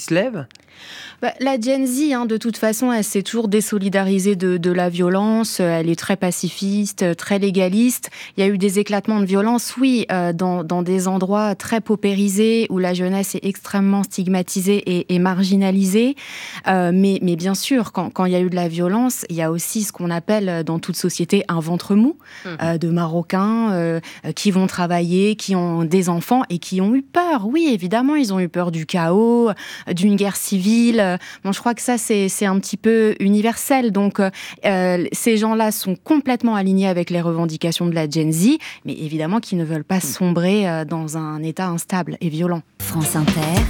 [SPEAKER 7] Bah, la Gen Z, hein, de toute façon, elle s'est toujours désolidarisée de, de la violence. Elle est très pacifiste, très légaliste. Il y a eu des éclatements de violence, oui, euh, dans, dans des endroits très paupérisés où la jeunesse est extrêmement stigmatisée et, et marginalisée. Euh, mais, mais bien sûr, quand, quand il y a eu de la violence, il y a aussi ce qu'on appelle dans toute société un ventre mou, mmh. euh, de Marocains euh, qui vont travailler, qui ont des enfants et qui ont eu peur. Oui, évidemment, ils ont eu peur du chaos, d'une guerre civile. Bon, je crois que ça, c'est, c'est un petit peu universel. Donc, euh, ces gens-là sont complètement alignés avec les revendications de la Gen Z, mais évidemment qu'ils ne veulent pas sombrer euh, dans un état instable et violent.
[SPEAKER 4] France Inter,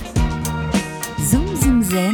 [SPEAKER 4] Zoom Zoom Zen,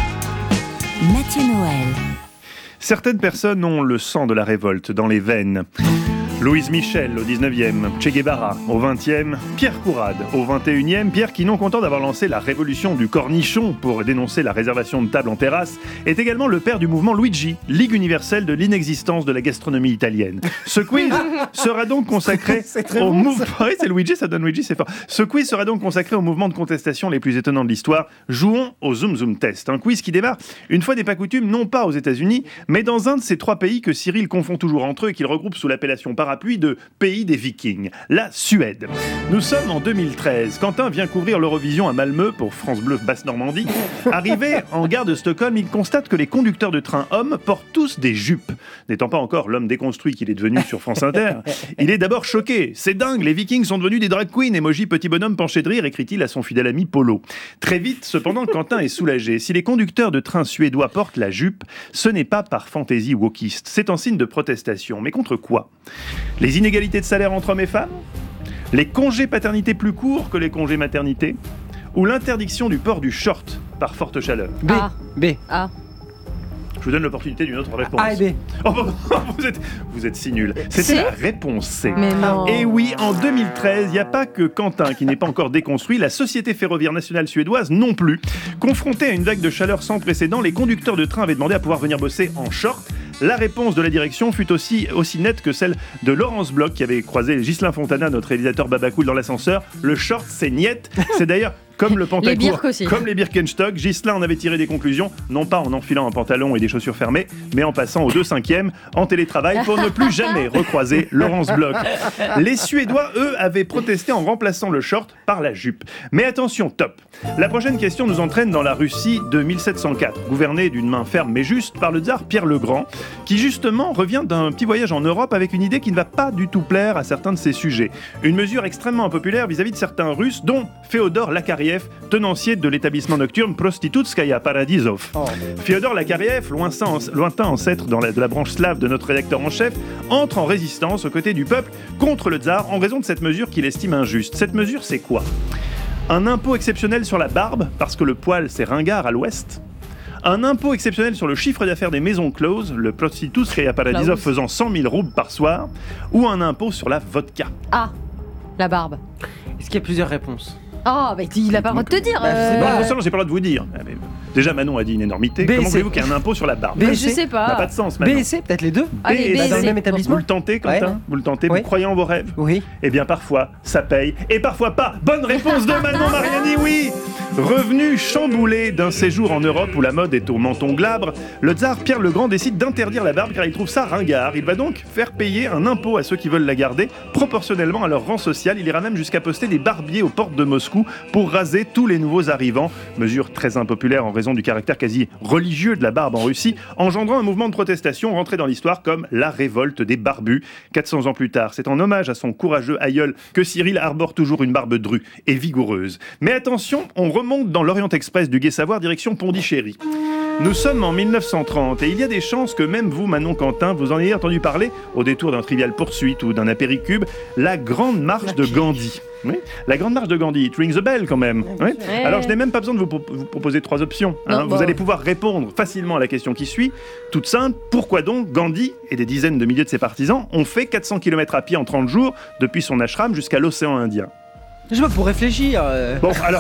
[SPEAKER 4] Mathieu Noël.
[SPEAKER 2] Certaines personnes ont le sang de la révolte dans les veines. Louise Michel au dix-neuvième, Che Guevara au vingtième, Pierre Courade au vingt et unième. Pierre qui, non content d'avoir lancé la révolution du cornichon pour dénoncer la réservation de tables en terrasse, est également le père du mouvement Luigi, Ligue universelle de l'inexistence de la gastronomie italienne. Ce quiz sera donc consacré au
[SPEAKER 6] bon,
[SPEAKER 2] mouvement... Oui, c'est Luigi, ça donne Luigi, c'est fort. Ce quiz sera donc consacré au mouvement de contestation les plus étonnants de l'histoire. Jouons au Zoom Zoom Test, un quiz qui démarre, une fois n'est pas coutume, non pas aux États-Unis, mais dans un de ces trois pays que Cyril confond toujours entre eux et qu'il regroupe sous l'appellation parapluie de pays des Vikings, la Suède. Nous sommes en deux mille treize. Quentin vient couvrir l'Eurovision à Malmö pour France Bleu Basse-Normandie. Arrivé en gare de Stockholm, il constate que les conducteurs de train hommes portent tous des jupes. N'étant pas encore l'homme déconstruit qu'il est devenu sur France Inter, il est d'abord choqué. C'est dingue, les Vikings sont devenus des drag queens. Emoji petit bonhomme penché de rire, écrit-il à son fidèle ami Polo. Très vite, cependant, Quentin est soulagé. Si les conducteurs de train suédois portent la jupe, ce n'est pas par fantaisie wokiste. C'est un signe de protestation. Mais contre quoi ? Les inégalités de salaire entre hommes et femmes ? Les congés paternité plus courts que les congés maternité ? Ou l'interdiction du port du short par forte chaleur ?
[SPEAKER 6] B.
[SPEAKER 5] Ah.
[SPEAKER 6] B.
[SPEAKER 5] Ah.
[SPEAKER 2] Je vous donne l'opportunité d'une autre réponse.
[SPEAKER 6] A et B.
[SPEAKER 2] Oh, vous, êtes, vous êtes si nuls. C'était la réponse C.
[SPEAKER 5] Mais non.
[SPEAKER 2] Et oui, en deux mille treize, il n'y a pas que Quentin qui n'est pas encore déconstruit, la Société ferroviaire nationale suédoise non plus. Confrontés à une vague de chaleur sans précédent, les conducteurs de train avaient demandé à pouvoir venir bosser en short. La réponse de la direction fut aussi, aussi nette que celle de Laurence Bloch qui avait croisé Ghislain Fontana, notre réalisateur babacool, dans l'ascenseur. Le short, c'est niette. C'est d'ailleurs comme le pantacourt, comme les Birkenstock. Ghislain en avait tiré des conclusions, non pas en enfilant un pantalon et des chaussures fermées, mais en passant aux deux cinquièmes en télétravail pour ne plus jamais recroiser Laurence Bloch. Les Suédois, eux, avaient protesté en remplaçant le short par la jupe. Mais attention, top. La prochaine question nous entraîne dans la Russie de mille sept cent quatre, gouvernée d'une main ferme mais juste par le tsar Pierre le Grand, qui justement revient d'un petit voyage en Europe avec une idée qui ne va pas du tout plaire à certains de ses sujets. Une mesure extrêmement impopulaire vis-à-vis de certains Russes, dont Féodor Lakariev, tenancier de l'établissement nocturne Prostitutskaya Paradisov. Oh. Féodor Lakariev, lointain ancêtre dans la, de la branche slave de notre rédacteur en chef, entre en résistance aux côtés du peuple contre le tsar en raison de cette mesure qu'il estime injuste. Cette mesure, c'est quoi ? Un impôt exceptionnel sur la barbe, parce que le poil, c'est ringard à l'ouest. Un impôt exceptionnel sur le chiffre d'affaires des maisons closes, le Prostitutskaya Paradisov faisant cent mille roubles par soir, ou un impôt sur la vodka.
[SPEAKER 5] Ah, la barbe.
[SPEAKER 6] Est-ce qu'il y a plusieurs réponses ?
[SPEAKER 5] Oh, bah il a pas le droit de te dire.
[SPEAKER 2] Bah,
[SPEAKER 5] euh...
[SPEAKER 2] bon, non, j'ai pas le droit de vous dire. Déjà, Manon a dit une énormité. B, Comment voulez-vous qu'il y ait un impôt sur la barbe ?
[SPEAKER 5] B, je sais pas.
[SPEAKER 2] Ça n'a pas de sens, Manon.
[SPEAKER 6] B et C, peut-être les deux.
[SPEAKER 2] B
[SPEAKER 5] Allez,
[SPEAKER 2] et
[SPEAKER 5] B,
[SPEAKER 2] C.
[SPEAKER 6] Dans le même établissement.
[SPEAKER 2] Vous le tentez, Quentin ?
[SPEAKER 6] Ouais.
[SPEAKER 2] Vous le tentez ?
[SPEAKER 6] Oui.
[SPEAKER 2] Vous croyez en vos rêves ?
[SPEAKER 6] Oui.
[SPEAKER 2] Eh bien, parfois, ça paye. Et parfois pas. Bonne réponse de Manon Mariani, oui ! Revenu chamboulé d'un séjour en Europe où la mode est au menton glabre, le tsar Pierre le Grand décide d'interdire la barbe car il trouve ça ringard. Il va donc faire payer un impôt à ceux qui veulent la garder, proportionnellement à leur rang social. Il ira même jusqu'à poster des barbiers aux portes de Moscou pour raser tous les nouveaux arrivants. Mesure très impopulaire en raison du caractère quasi religieux de la barbe en Russie, engendrant un mouvement de protestation rentré dans l'histoire comme la révolte des barbus. quatre cents ans plus tard, c'est en hommage à son courageux aïeul que Cyril arbore toujours une barbe drue et vigoureuse. Mais attention, on remonte dans l'Orient Express du Gai-Savoir direction Pondichéry. Nous sommes en mille neuf cent trente et il y a des chances que même vous, Manon Quentin, vous en ayez entendu parler au détour d'un Trivial Poursuite ou d'un apéricube, la Grande Marche de Gandhi. Oui, la Grande Marche de Gandhi, it rings a bell quand même. Oui. Alors je n'ai même pas besoin de vous, pro- vous proposer trois options. Hein. Non, vous bon. allez pouvoir répondre facilement à la question qui suit. Toute simple, pourquoi donc Gandhi et des dizaines de milliers de ses partisans ont fait quatre cents kilomètres à pied en trente jours depuis son ashram jusqu'à l'océan Indien ?
[SPEAKER 6] Je sais pas, pour réfléchir. Euh...
[SPEAKER 2] Bon, alors.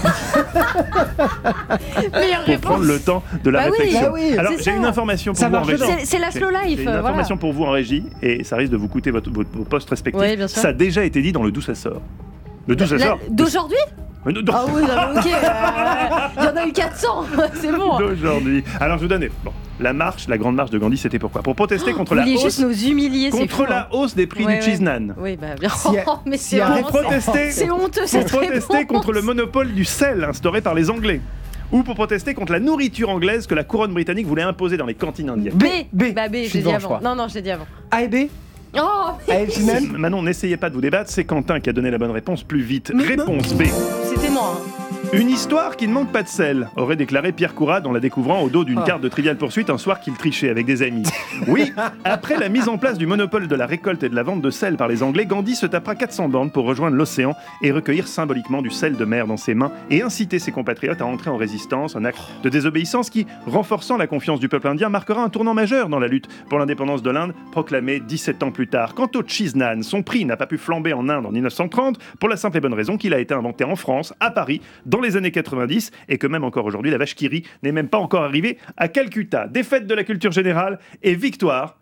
[SPEAKER 2] Pour prendre le temps de la
[SPEAKER 5] bah
[SPEAKER 2] réflexion.
[SPEAKER 5] Oui, bah oui,
[SPEAKER 2] alors, j'ai
[SPEAKER 5] ça.
[SPEAKER 2] une information pour
[SPEAKER 5] ça
[SPEAKER 2] vous en régie.
[SPEAKER 5] C'est, c'est la slow life.
[SPEAKER 2] J'ai une information voilà. pour vous en régie, et ça risque de vous coûter votre, votre, vos postes respectifs.
[SPEAKER 5] Oui, bien sûr.
[SPEAKER 2] Ça a déjà été dit dans le D'où ça sort. Le D'où ça
[SPEAKER 5] la,
[SPEAKER 2] sort.
[SPEAKER 5] D'aujourd'hui ?
[SPEAKER 2] Mais non,
[SPEAKER 5] Ah oui, non, mais ok, euh, il y en a eu quatre cents, c'est bon.
[SPEAKER 2] D'aujourd'hui. Alors je vous donne bon, la marche, la grande marche de Gandhi, c'était pourquoi? Pour protester contre
[SPEAKER 5] Vous
[SPEAKER 2] la
[SPEAKER 5] vouliez
[SPEAKER 2] hausse,
[SPEAKER 5] juste nous humilier, c'est
[SPEAKER 2] contre
[SPEAKER 5] fou,
[SPEAKER 2] la
[SPEAKER 5] hein.
[SPEAKER 2] hausse des prix
[SPEAKER 5] Ouais,
[SPEAKER 2] du cheese
[SPEAKER 5] ouais.
[SPEAKER 2] naan.
[SPEAKER 5] Oui, bah bien.
[SPEAKER 6] Si a-
[SPEAKER 5] Oh, mais
[SPEAKER 6] si
[SPEAKER 5] c'est
[SPEAKER 6] a-
[SPEAKER 5] vraiment-
[SPEAKER 2] Pour protester,
[SPEAKER 5] c'est honteux, c'est
[SPEAKER 2] pour
[SPEAKER 5] très
[SPEAKER 2] protester
[SPEAKER 5] bon.
[SPEAKER 2] contre le monopole du sel instauré par les Anglais. Ou pour protester contre la nourriture anglaise que la couronne britannique voulait imposer dans les cantines indiennes.
[SPEAKER 5] B,
[SPEAKER 6] B.
[SPEAKER 5] Bah B,
[SPEAKER 6] Je suis
[SPEAKER 5] j'ai dit
[SPEAKER 6] devant, je
[SPEAKER 5] avant.
[SPEAKER 6] crois.
[SPEAKER 5] Non, non, j'ai dit avant.
[SPEAKER 6] A et B.
[SPEAKER 5] Oh,
[SPEAKER 6] Allez, Chimène.
[SPEAKER 2] C'est- Manon, n'essayez pas de vous débattre, c'est Quentin qui a donné la bonne réponse plus vite.
[SPEAKER 5] Mais
[SPEAKER 2] Réponse B.
[SPEAKER 5] c'était moi. hein.
[SPEAKER 2] Une histoire qui ne manque pas de sel, aurait déclaré Pierre Courade en la découvrant au dos d'une
[SPEAKER 6] Oh.
[SPEAKER 2] carte de Trivial Poursuite un soir qu'il trichait avec des amis. Oui, après la mise en place du monopole de la récolte et de la vente de sel par les Anglais, Gandhi se tapera quatre cents bornes pour rejoindre l'océan et recueillir symboliquement du sel de mer dans ses mains et inciter ses compatriotes à entrer en résistance, un acte de désobéissance qui, renforçant la confiance du peuple indien, marquera un tournant majeur dans la lutte pour l'indépendance de l'Inde, proclamée dix-sept ans plus tard. Quant au cheese naan, son prix n'a pas pu flamber en Inde en mille neuf cent trente pour la simple et bonne raison qu'il a été inventé en France, à Paris, dans les années quatre-vingt-dix, et que même encore aujourd'hui, la vache qui rit n'est même pas encore arrivée à Calcutta. Défaite de la culture générale et victoire.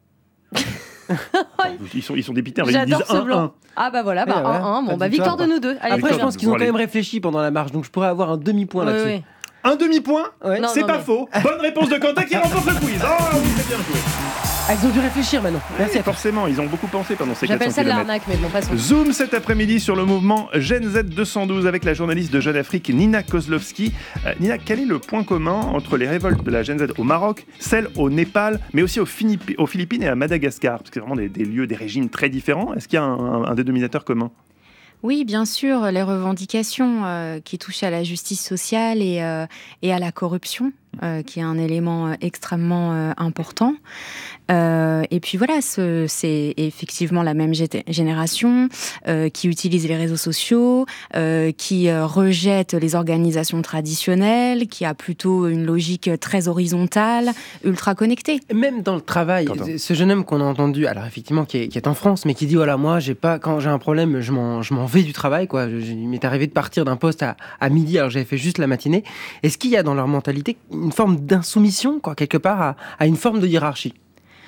[SPEAKER 2] ils, sont, ils sont dépités, ils
[SPEAKER 5] J'adore
[SPEAKER 2] disent
[SPEAKER 5] ce
[SPEAKER 2] un
[SPEAKER 5] blanc.
[SPEAKER 2] un.
[SPEAKER 5] Ah bah voilà, bah
[SPEAKER 6] Ouais, ouais.
[SPEAKER 5] un un. Bon,
[SPEAKER 6] Pas
[SPEAKER 5] bah
[SPEAKER 6] de
[SPEAKER 5] victoire de
[SPEAKER 6] victoire,
[SPEAKER 5] nous deux. Allez,
[SPEAKER 6] Après,
[SPEAKER 5] très
[SPEAKER 6] je
[SPEAKER 5] bien.
[SPEAKER 6] pense qu'ils ont
[SPEAKER 2] Bon,
[SPEAKER 6] quand
[SPEAKER 2] allez.
[SPEAKER 6] même réfléchi pendant la marche, donc je pourrais avoir un demi-point
[SPEAKER 5] Ouais,
[SPEAKER 6] là-dessus.
[SPEAKER 5] ouais.
[SPEAKER 2] Un demi-point,
[SPEAKER 6] Ouais.
[SPEAKER 5] Non,
[SPEAKER 2] c'est
[SPEAKER 5] non,
[SPEAKER 2] pas
[SPEAKER 5] mais-
[SPEAKER 2] faux. Bonne réponse de Quentin qui remporte le quiz. Oh, oui, c'est bien joué.
[SPEAKER 6] Ah, ils ont dû réfléchir maintenant. Merci.
[SPEAKER 2] Oui, forcément, ils ont beaucoup pensé pendant ces
[SPEAKER 5] J'appelle
[SPEAKER 2] quatre
[SPEAKER 5] ça
[SPEAKER 2] cents
[SPEAKER 5] de
[SPEAKER 2] kilomètres.
[SPEAKER 5] l'arnaque, mais bon, passons.
[SPEAKER 2] Zoom cet après-midi sur le mouvement Gen Z deux cent douze avec la journaliste de Jeune Afrique Nina Kozlowski. Euh, Nina, quel est le point commun entre les révoltes de la Gen Z au Maroc, celles au Népal, mais aussi aux, Philippi- aux Philippines et à Madagascar? Parce que c'est vraiment des, des lieux, des régimes très différents. Est-ce qu'il y a un, un- un dénominateur commun?
[SPEAKER 7] Oui, bien sûr, les revendications euh, qui touchent à la justice sociale et, euh, et à la corruption, euh, qui est un élément euh, extrêmement euh, important. Euh, et puis voilà, ce, c'est effectivement la même gé- génération euh, qui utilise les réseaux sociaux, euh, qui euh, rejette les organisations traditionnelles, qui a plutôt une logique très horizontale, ultra connectée.
[SPEAKER 6] Même dans le travail,
[SPEAKER 2] Quentin.
[SPEAKER 6] ce jeune homme qu'on a entendu, alors effectivement qui est, qui est en France, mais qui dit voilà, moi j'ai pas, quand j'ai un problème, je m'en, je m'en vais du travail, quoi. Je- je- il m'est arrivé de partir d'un poste à, à midi, alors j'avais fait juste la matinée. Est-ce qu'il y a dans leur mentalité une forme d'insoumission, quoi, quelque part à, à une forme de hiérarchie?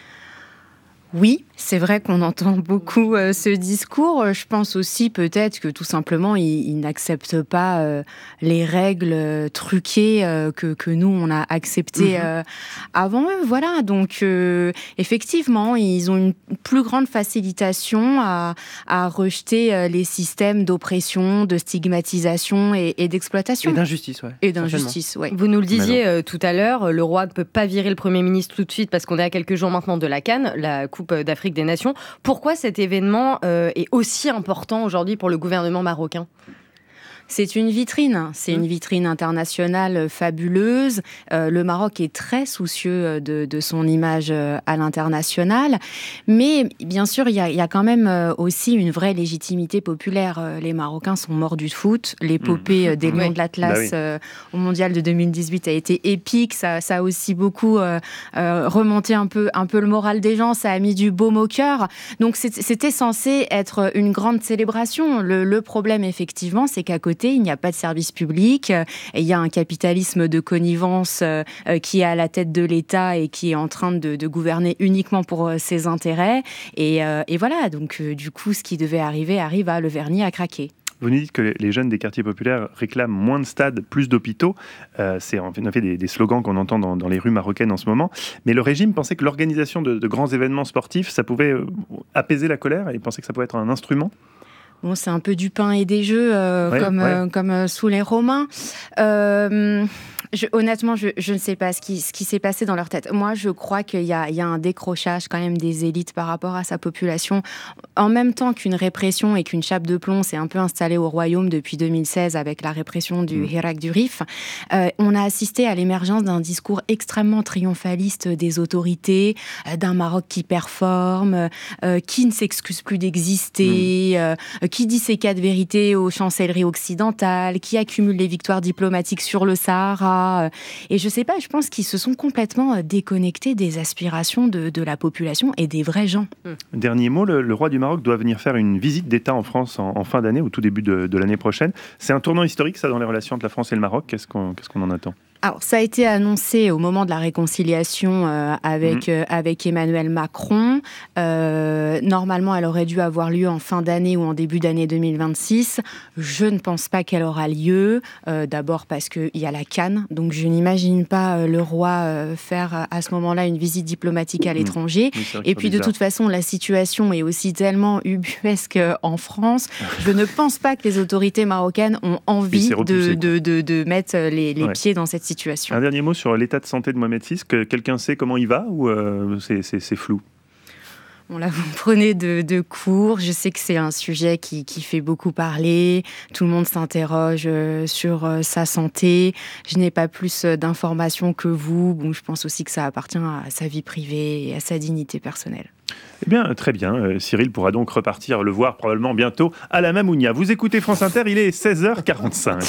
[SPEAKER 7] Oui, c'est vrai qu'on entend beaucoup euh, ce discours. Je pense aussi peut-être que tout simplement, ils, ils n'acceptent pas euh, les règles euh, truquées euh, que, que nous, on a acceptées euh, avant eux. Voilà, donc euh, effectivement, ils ont une plus grande facilitation à, à rejeter euh, les systèmes d'oppression, de stigmatisation et, et d'exploitation.
[SPEAKER 6] Et d'injustice, ouais.
[SPEAKER 7] Et d'injustice, ouais.
[SPEAKER 5] Vous nous le disiez euh, tout à l'heure, le roi ne peut pas virer le Premier ministre tout de suite parce qu'on est à quelques jours maintenant de la CAN, la Coupe d'Afrique des Nations. Pourquoi cet événement euh, est aussi important aujourd'hui pour le gouvernement marocain ?
[SPEAKER 7] C'est une vitrine, c'est une vitrine internationale fabuleuse. Euh, le Maroc est très soucieux de, de son image à l'international, mais bien sûr, il y a, il y a quand même aussi une vraie légitimité populaire. Les Marocains sont mordus de foot. L'épopée des Lions
[SPEAKER 5] Oui.
[SPEAKER 7] de l'Atlas
[SPEAKER 2] Bah oui.
[SPEAKER 7] euh, au Mondial de deux mille dix-huit a été épique. Ça, ça a aussi beaucoup euh, euh, remonté un peu, un peu le moral des gens. Ça a mis du baume au cœur. Donc c'est- c'était censé être une grande célébration. Le, le problème, effectivement, c'est qu'à côté, il n'y a pas de service public, euh, et il y a un capitalisme de connivence euh, euh, qui est à la tête de l'État et qui est en train de, de gouverner uniquement pour euh, ses intérêts. Et, euh, et voilà, donc euh, du coup, ce qui devait arriver arrive à le vernis à craquer.
[SPEAKER 2] Vous nous dites que les jeunes des quartiers populaires réclament moins de stades, plus d'hôpitaux. Euh, c'est en fait des, des slogans qu'on entend dans, dans les rues marocaines en ce moment. Mais le régime pensait que l'organisation de, de grands événements sportifs, ça pouvait euh, apaiser la colère, et il pensait que ça pouvait être un instrument.
[SPEAKER 7] Bon, c'est un peu du pain et des jeux, euh,
[SPEAKER 2] Ouais,
[SPEAKER 7] comme,
[SPEAKER 2] ouais.
[SPEAKER 7] euh, comme euh, sous les Romains. Euh, je, honnêtement, je, je ne sais pas ce qui, ce qui s'est passé dans leur tête. Moi, je crois qu'il y a, il y a un décrochage quand même des élites par rapport à sa population. En même temps qu'une répression et qu'une chape de plomb s'est un peu installée au royaume depuis deux mille seize avec la répression du
[SPEAKER 2] Mmh.
[SPEAKER 7] Hirak du Rif, euh, on a assisté à l'émergence d'un discours extrêmement triomphaliste des autorités, euh, d'un Maroc qui performe, euh, qui ne s'excuse plus d'exister,
[SPEAKER 2] Mmh.
[SPEAKER 7] euh, qui dit ses quatre vérités aux chancelleries occidentales, qui accumule les victoires diplomatiques sur le Sahara. Et je sais pas, je pense qu'ils se sont complètement déconnectés des aspirations de, de la population et des vrais gens.
[SPEAKER 2] Dernier mot, le, le roi du Maroc doit venir faire une visite d'État en France en, en fin d'année, au tout début de, de l'année prochaine. C'est un tournant historique, ça, dans les relations entre la France et le Maroc. Qu'est-ce qu'on, qu'est-ce qu'on en attend ?
[SPEAKER 7] Alors, ça a été annoncé au moment de la réconciliation euh, avec,
[SPEAKER 2] Mmh.
[SPEAKER 7] euh, avec Emmanuel Macron. consultation. Euh, normalement, elle aurait dû avoir lieu en fin d'année ou en début d'année deux mille vingt-six. Je ne pense pas qu'elle aura lieu. Euh, d'abord parce qu'il y a la Cannes, donc je n'imagine pas euh, le roi euh, faire à ce moment-là une visite diplomatique à l'étranger.
[SPEAKER 2] Oui,
[SPEAKER 7] et puis de toute façon, la situation est aussi tellement ubuesque en France. Je ne pense pas que les autorités marocaines ont envie repoussé, de, de, de, de mettre les, les ouais. pieds dans cette situation.
[SPEAKER 2] Un dernier mot sur l'état de santé de Mohamed six. Que quelqu'un sait comment il va ou euh, c'est, c'est, c'est flou?
[SPEAKER 7] Bon, là, vous me prenez de, de court. Je sais que c'est un sujet qui, qui fait beaucoup parler. Tout le monde s'interroge euh, sur euh, sa santé. Je n'ai pas plus euh, d'informations que vous. Bon, je pense aussi que ça appartient à sa vie privée et à sa dignité personnelle.
[SPEAKER 2] Eh bien, très bien. Euh, Cyril pourra donc repartir le voir probablement bientôt à la Mamounia. Vous écoutez France Inter, il est seize heures quarante-cinq.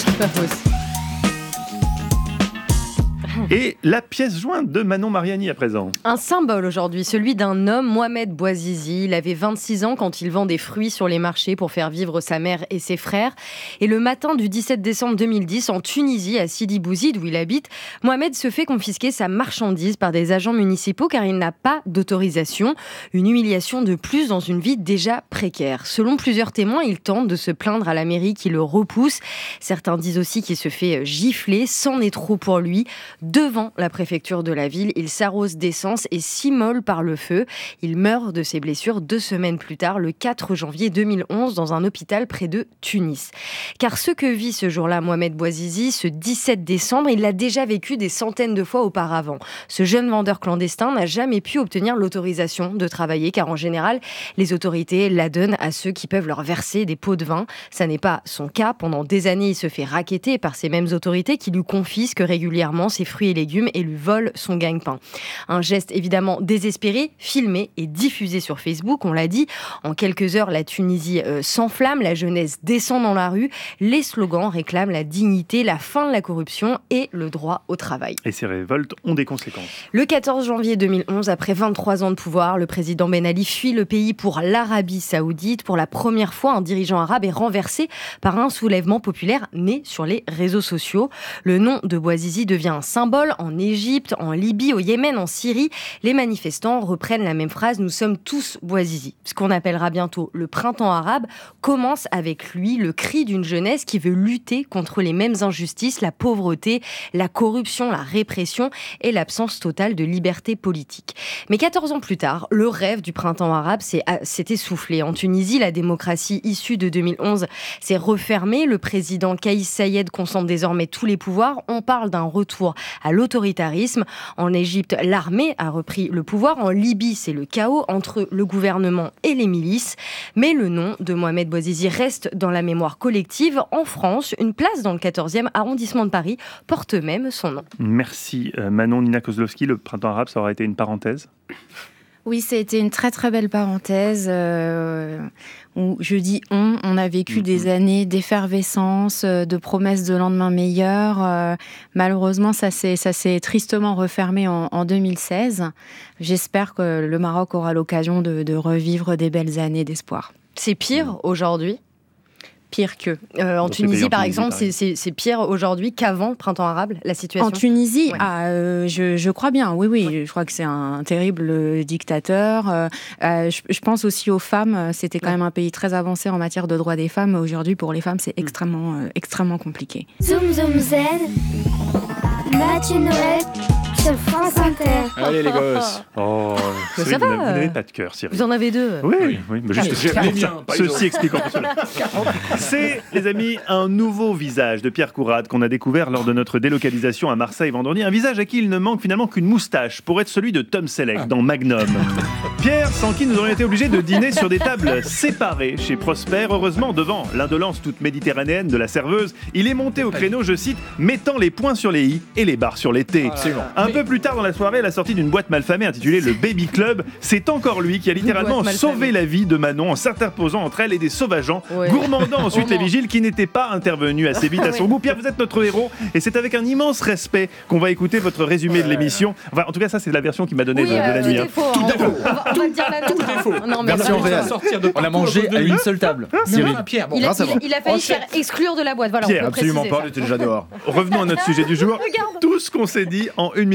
[SPEAKER 2] Et la pièce jointe de Manon Mariani à présent.
[SPEAKER 5] Un symbole aujourd'hui, celui d'un homme, Mohamed Bouazizi. Il avait vingt-six ans quand il vend des fruits sur les marchés pour faire vivre sa mère et ses frères. Et le matin du dix-sept décembre deux mille dix, en Tunisie, à Sidi Bouzid, où il habite, Mohamed se fait confisquer sa marchandise par des agents municipaux car il n'a pas d'autorisation. Une humiliation de plus dans une vie déjà précaire. Selon plusieurs témoins, il tente de se plaindre à la mairie qui le repousse. Certains disent aussi qu'il se fait gifler, c'en est trop pour lui. Devant la préfecture de la ville, il s'arrose d'essence et s'immole par le feu. Il meurt de ses blessures deux semaines plus tard, le quatre janvier deux mille onze, dans un hôpital près de Tunis. Car ce que vit ce jour-là Mohamed Bouazizi, ce dix-sept décembre, il l'a déjà vécu des centaines de fois auparavant. Ce jeune vendeur clandestin n'a jamais pu obtenir l'autorisation de travailler, car en général, les autorités la donnent à ceux qui peuvent leur verser des pots de vin. Ça n'est pas son cas. Pendant des années, il se fait racketter par ces mêmes autorités qui lui confisquent régulièrement ses fruits et légumes et lui volent son gagne-pain. Un geste évidemment désespéré, filmé et diffusé sur Facebook, on l'a dit. En quelques heures, la Tunisie euh, s'enflamme, la jeunesse descend dans la rue, les slogans réclament la dignité, la fin de la corruption et le droit au travail.
[SPEAKER 2] Et ces révoltes ont des conséquences.
[SPEAKER 5] Le quatorze janvier deux mille onze, après vingt-trois ans de pouvoir, le président Ben Ali fuit le pays pour l'Arabie Saoudite. Pour la première fois, un dirigeant arabe est renversé par un soulèvement populaire né sur les réseaux sociaux. Le nom de Bouazizi devient un symbole. En Égypte, en Libye, au Yémen, en Syrie, les manifestants reprennent la même phrase « Nous sommes tous Bouazizi ». Ce qu'on appellera bientôt le printemps arabe commence avec lui, le cri d'une jeunesse qui veut lutter contre les mêmes injustices, la pauvreté, la corruption, la répression et l'absence totale de liberté politique. Mais quatorze ans plus tard, le rêve du printemps arabe s'est, s'est essoufflé. En Tunisie, la démocratie issue de deux mille onze s'est refermée. Le président Kais Saied concentre désormais tous les pouvoirs. On parle d'un retour à l'autoritarisme. En Égypte, l'armée a repris le pouvoir. En Libye, c'est le chaos entre le gouvernement et les milices. Mais le nom de Mohamed Bouazizi reste dans la mémoire collective. En France, une place dans le quatorzième arrondissement de Paris porte même son nom.
[SPEAKER 2] Merci Manon. Nina Kozlowski, le printemps arabe, ça aurait été une parenthèse ?
[SPEAKER 7] Oui, ça a été une très très belle parenthèse. Euh, où je dis on, on a vécu mmh. des années d'effervescence, de promesses de lendemain meilleur. Euh, malheureusement, ça s'est, ça s'est tristement refermé en, en deux mille seize. J'espère que le Maroc aura l'occasion de, de revivre des belles années d'espoir.
[SPEAKER 5] C'est pire aujourd'hui ? Pire que. Euh, en
[SPEAKER 7] Donc
[SPEAKER 5] Tunisie,
[SPEAKER 7] en
[SPEAKER 5] par
[SPEAKER 7] Tunisie,
[SPEAKER 5] exemple,
[SPEAKER 7] par
[SPEAKER 5] c'est, c'est, c'est pire aujourd'hui qu'avant le printemps arabe, la situation.
[SPEAKER 7] En Tunisie,
[SPEAKER 5] ouais.
[SPEAKER 7] ah, euh, je, je crois bien, oui, oui. Ouais. Je crois que c'est un terrible dictateur. Euh, euh, je, je pense aussi aux femmes. C'était quand ouais. même un pays très avancé en matière de droits des femmes. Aujourd'hui, pour les femmes, c'est mmh. extrêmement, euh, extrêmement compliqué.
[SPEAKER 8] Zoom Zoom Zen, Mathieu Noël sur France Inter.
[SPEAKER 3] Allez les gosses.
[SPEAKER 2] Oh,
[SPEAKER 5] ça
[SPEAKER 2] Cyril,
[SPEAKER 5] va.
[SPEAKER 2] Vous n'avez pas de cœur, Cyril.
[SPEAKER 5] Vous en avez deux.
[SPEAKER 2] Oui, oui, oui mais juste,
[SPEAKER 3] j'ai
[SPEAKER 2] pour
[SPEAKER 3] bien,
[SPEAKER 2] ça, ceci explique en cela. C'est, les amis, un nouveau visage de Pierre Courade qu'on a découvert lors de notre délocalisation à Marseille vendredi. Un visage à qui il ne manque finalement qu'une moustache pour être celui de Tom Selleck dans Magnum. Pierre, sans qui nous aurions été obligés de dîner sur des tables séparées chez Prosper. Heureusement, devant l'indolence toute méditerranéenne de la serveuse, il est monté au créneau, je cite, mettant les points sur les i et les barres sur les t. Un peu plus tard dans la soirée, à la sortie d'une boîte malfamée intitulée le Baby Club, c'est encore lui qui a littéralement sauvé la vie de Manon en s'interposant entre elle et des sauvageants, ouais. gourmandant ensuite les vigiles qui n'étaient pas intervenus assez vite à son goût. Pierre, vous êtes notre héros et c'est avec un immense respect qu'on va écouter votre résumé de l'émission. Enfin, en tout cas, ça, c'est la version qui m'a donné oui, de, de la
[SPEAKER 5] tout
[SPEAKER 2] nuit.
[SPEAKER 5] Est faux, hein. Tout est faux. On va, on va dire la nôtre. Tout est faux. Non, mais
[SPEAKER 13] version réelle. On a mangé à une seule table. Cyril.
[SPEAKER 5] Pierre, bon, il, a, il, il a failli se faire exclure de la boîte. Voilà,
[SPEAKER 2] Pierre,
[SPEAKER 5] on peut
[SPEAKER 13] absolument
[SPEAKER 5] préciser.
[SPEAKER 13] pas, il était déjà dehors.
[SPEAKER 2] Revenons à notre sujet du jour. Tout ce qu'on s'est dit en une minute.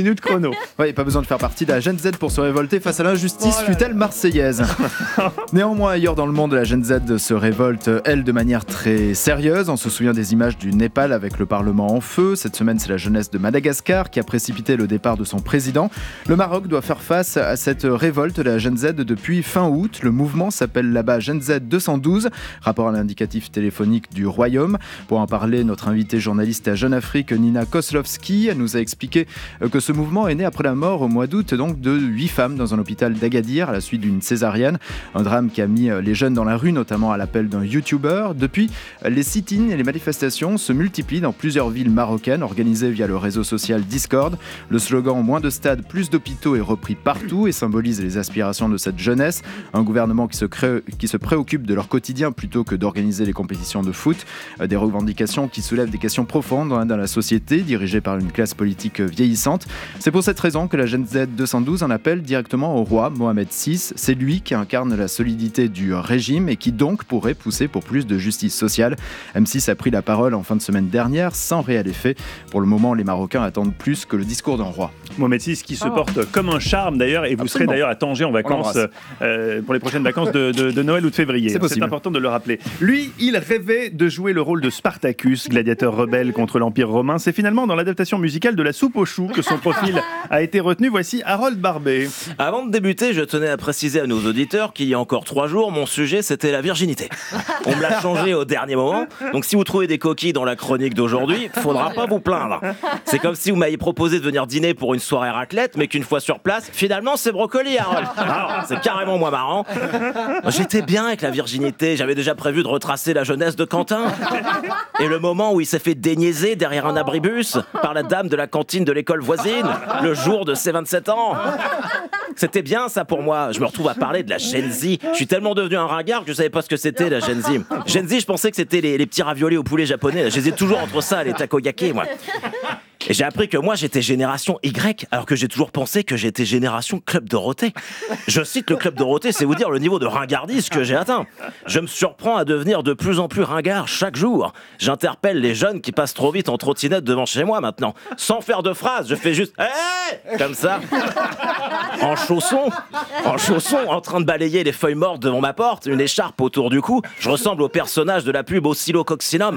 [SPEAKER 2] minutes chrono.
[SPEAKER 13] Oui, pas besoin de faire partie de la Gen Z pour se révolter face à l'injustice, oh fut-elle marseillaise. Néanmoins, ailleurs dans le monde, la Gen Z se révolte, elle, de manière très sérieuse. On se souvient des images du Népal avec le Parlement en feu. Cette semaine, c'est la jeunesse de Madagascar qui a précipité le départ de son président. Le Maroc doit faire face à cette révolte de la Gen Z depuis fin août. Le mouvement s'appelle là-bas Gen Z deux cent douze, rapport à l'indicatif téléphonique du Royaume. Pour en parler, notre invitée journaliste à Jeune Afrique, Nina Koslowski, nous a expliqué que ce mouvement est né après la mort au mois d'août donc, de huit femmes dans un hôpital d'Agadir à la suite d'une césarienne. Un drame qui a mis les jeunes dans la rue, notamment à l'appel d'un youtubeur. Depuis, les sit-ins et les manifestations se multiplient dans plusieurs villes marocaines organisées via le réseau social Discord. Le slogan « Moins de stades, plus d'hôpitaux » est repris partout et symbolise les aspirations de cette jeunesse. Un gouvernement qui se, crée, qui se préoccupe de leur quotidien plutôt que d'organiser les compétitions de foot. Des revendications qui soulèvent des questions profondes hein, dans la société, dirigée par une classe politique vieillissante. C'est pour cette raison que la Gen Z deux cent douze en appelle directement au roi Mohamed six. C'est lui qui incarne la solidité du régime et qui donc pourrait pousser pour plus de justice sociale. M six a pris la parole en fin de semaine dernière sans réel effet. Pour le moment, les Marocains attendent plus que le discours d'un roi.
[SPEAKER 2] Mohamed six qui se oh. porte comme un charme d'ailleurs, et vous Absolument. serez d'ailleurs à Tanger en vacances euh, pour les prochaines vacances de, de, de Noël ou de février. C'est, C'est important de le rappeler. Lui, il rêvait de jouer le rôle de Spartacus, gladiateur rebelle contre l'Empire romain. C'est finalement dans l'adaptation musicale de La Soupe aux choux que son profil a été retenu. Voici Harold Barbet.
[SPEAKER 14] Avant de débuter, je tenais à préciser à nos auditeurs qu'il y a encore trois jours, mon sujet c'était la virginité. On me l'a changé au dernier moment, donc si vous trouvez des coquilles dans la chronique d'aujourd'hui, faudra pas vous plaindre. C'est comme si vous m'aviez proposé de venir dîner pour une soirée raclette, mais qu'une fois sur place, finalement c'est brocoli, Harold. Alors, c'est carrément moins marrant. J'étais bien avec la virginité, j'avais déjà prévu de retracer la jeunesse de Quentin. Et le moment où il s'est fait déniaiser derrière un abribus par la dame de la cantine de l'école voisine, le jour de ses vingt-sept ans. C'était bien ça pour moi. Je me retrouve à parler de la Gen Z. Je suis tellement devenu un ringard que je savais pas ce que c'était la Gen Z. Gen Z, je pensais que c'était les, les petits raviolis au poulet japonais. Je les ai toujours entre ça et les takoyaki, moi. Et j'ai appris que moi j'étais génération Y, alors que j'ai toujours pensé que j'étais génération Club Dorothée. Je cite le Club Dorothée, c'est vous dire le niveau de ringardise que j'ai atteint. Je me surprends à devenir de plus en plus ringard chaque jour. J'interpelle les jeunes qui passent trop vite en trottinette devant chez moi maintenant. Sans faire de phrases, je fais juste hey! Comme ça. En chaussons, en chaussons, en train de balayer les feuilles mortes devant ma porte, une écharpe autour du cou. Je ressemble au personnage de la pub Oscillococcinum.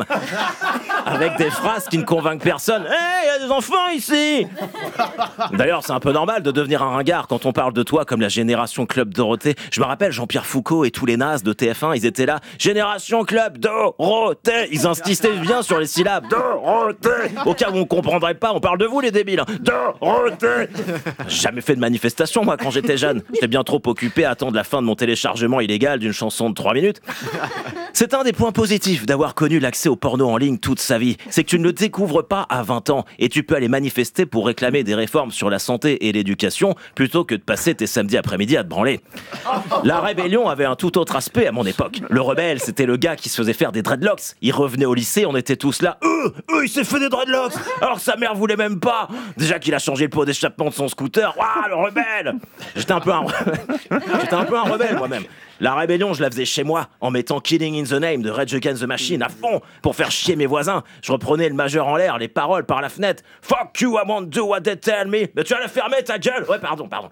[SPEAKER 14] Avec des phrases qui ne convainquent personne. Hé, hey, il y a des enfants ici! D'ailleurs, c'est un peu normal de devenir un ringard quand on parle de toi comme la génération Club Dorothée. Je me rappelle Jean-Pierre Foucault et tous les nazes de T F un, ils étaient là. Génération Club Dorothée! Ils insistaient bien sur les syllabes. Dorothée! Au cas où on comprendrait pas, on parle de vous les débiles. Dorothée! J'ai jamais fait de manifestation, moi, quand j'étais jeune. J'étais bien trop occupé à attendre la fin de mon téléchargement illégal d'une chanson de trois minutes. C'est un des points positifs d'avoir connu l'accès au porno en ligne toute sa vie. C'est que tu ne le découvres pas à vingt ans et tu peux aller manifester pour réclamer des réformes sur la santé et l'éducation plutôt que de passer tes samedis après-midi à te branler. La rébellion avait un tout autre aspect à mon époque. Le rebelle, c'était le gars qui se faisait faire des dreadlocks. Il revenait au lycée, on était tous là. Euh, euh, il s'est fait des dreadlocks alors que sa mère voulait même pas. Déjà qu'il a changé le pot d'échappement de son scooter. Waouh, le rebelle! J'étais un peu un, j'étais un peu un rebelle moi-même. La rébellion, je la faisais chez moi, en mettant Killing in the Name de Rage Against the Machine à fond, pour faire chier mes voisins. Je reprenais le majeur en l'air, les paroles par la fenêtre. Fuck you, I won't do what they tell me. Mais tu vas la fermer, ta gueule. Ouais, pardon, pardon.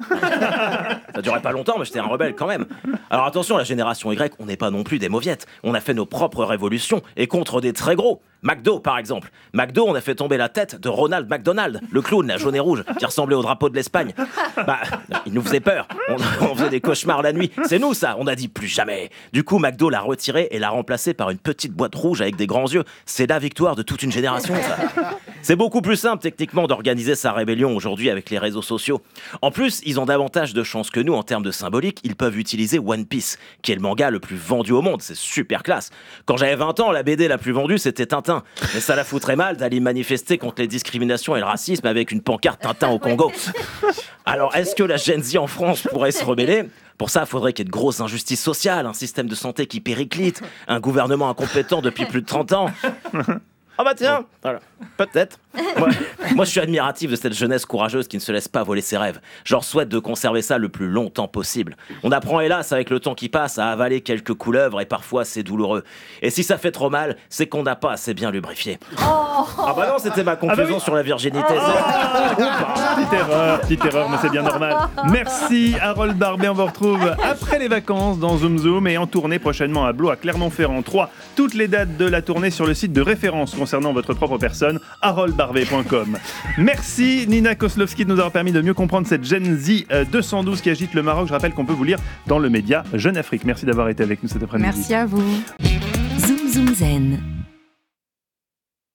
[SPEAKER 14] Ça durait pas longtemps, mais j'étais un rebelle quand même. Alors attention, la génération Y, on n'est pas non plus des mauviettes. On a fait nos propres révolutions, et contre des très gros. McDo, par exemple. McDo, on a fait tomber la tête de Ronald McDonald, le clown, la jaune et rouge, qui ressemblait au drapeau de l'Espagne. Bah, il nous faisait peur. On, on faisait des cauchemars la nuit. C'est nous, ça. On a dit plus jamais. Du coup, McDo l'a retiré et l'a remplacé par une petite boîte rouge avec des grands yeux. C'est la victoire de toute une génération, ça. C'est beaucoup plus simple, techniquement, d'organiser sa rébellion aujourd'hui avec les réseaux sociaux. En plus, ils ont davantage de chance que nous en termes de symbolique. Ils peuvent utiliser One Piece, qui est le manga le plus vendu au monde. C'est super classe. Quand j'avais vingt ans, la B D la plus vendue, c'était Tintin. Mais ça la foutrait mal d'aller manifester contre les discriminations et le racisme avec une pancarte Tintin au Congo. Alors, est-ce que la Gen Z en France pourrait se rebeller ? Pour ça, il faudrait qu'il y ait de grosses injustices sociales, un système de santé qui périclite, un gouvernement incompétent depuis plus de trente ans. Ah bah tiens, voilà. Peut-être. Moi, moi, je suis admiratif de cette jeunesse courageuse qui ne se laisse pas voler ses rêves. Je leur souhaite de conserver ça le plus longtemps possible. On apprend, hélas, avec le temps qui passe, à avaler quelques couleuvres et parfois c'est douloureux. Et si ça fait trop mal, c'est qu'on n'a pas assez bien lubrifié. Oh ah bah non, c'était ma conclusion ah bah oui. sur la virginité.
[SPEAKER 2] Oh petite erreur, petite erreur, mais c'est bien normal. Merci Harold Barbet, on vous retrouve après les vacances dans Zoom Zoom et en tournée prochainement à Blois, à Clermont-Ferrand. trois. Toutes les dates de la tournée sur le site de référence concernant votre propre personne, harold barbet point com. Merci Nina Kozlowski de nous avoir permis de mieux comprendre cette Gen Z deux cent douze qui agite le Maroc. Je rappelle qu'on peut vous lire dans le média Jeune Afrique. Merci d'avoir été avec nous cet après-midi.
[SPEAKER 7] Merci à vous.
[SPEAKER 4] Zoom Zoom Zen.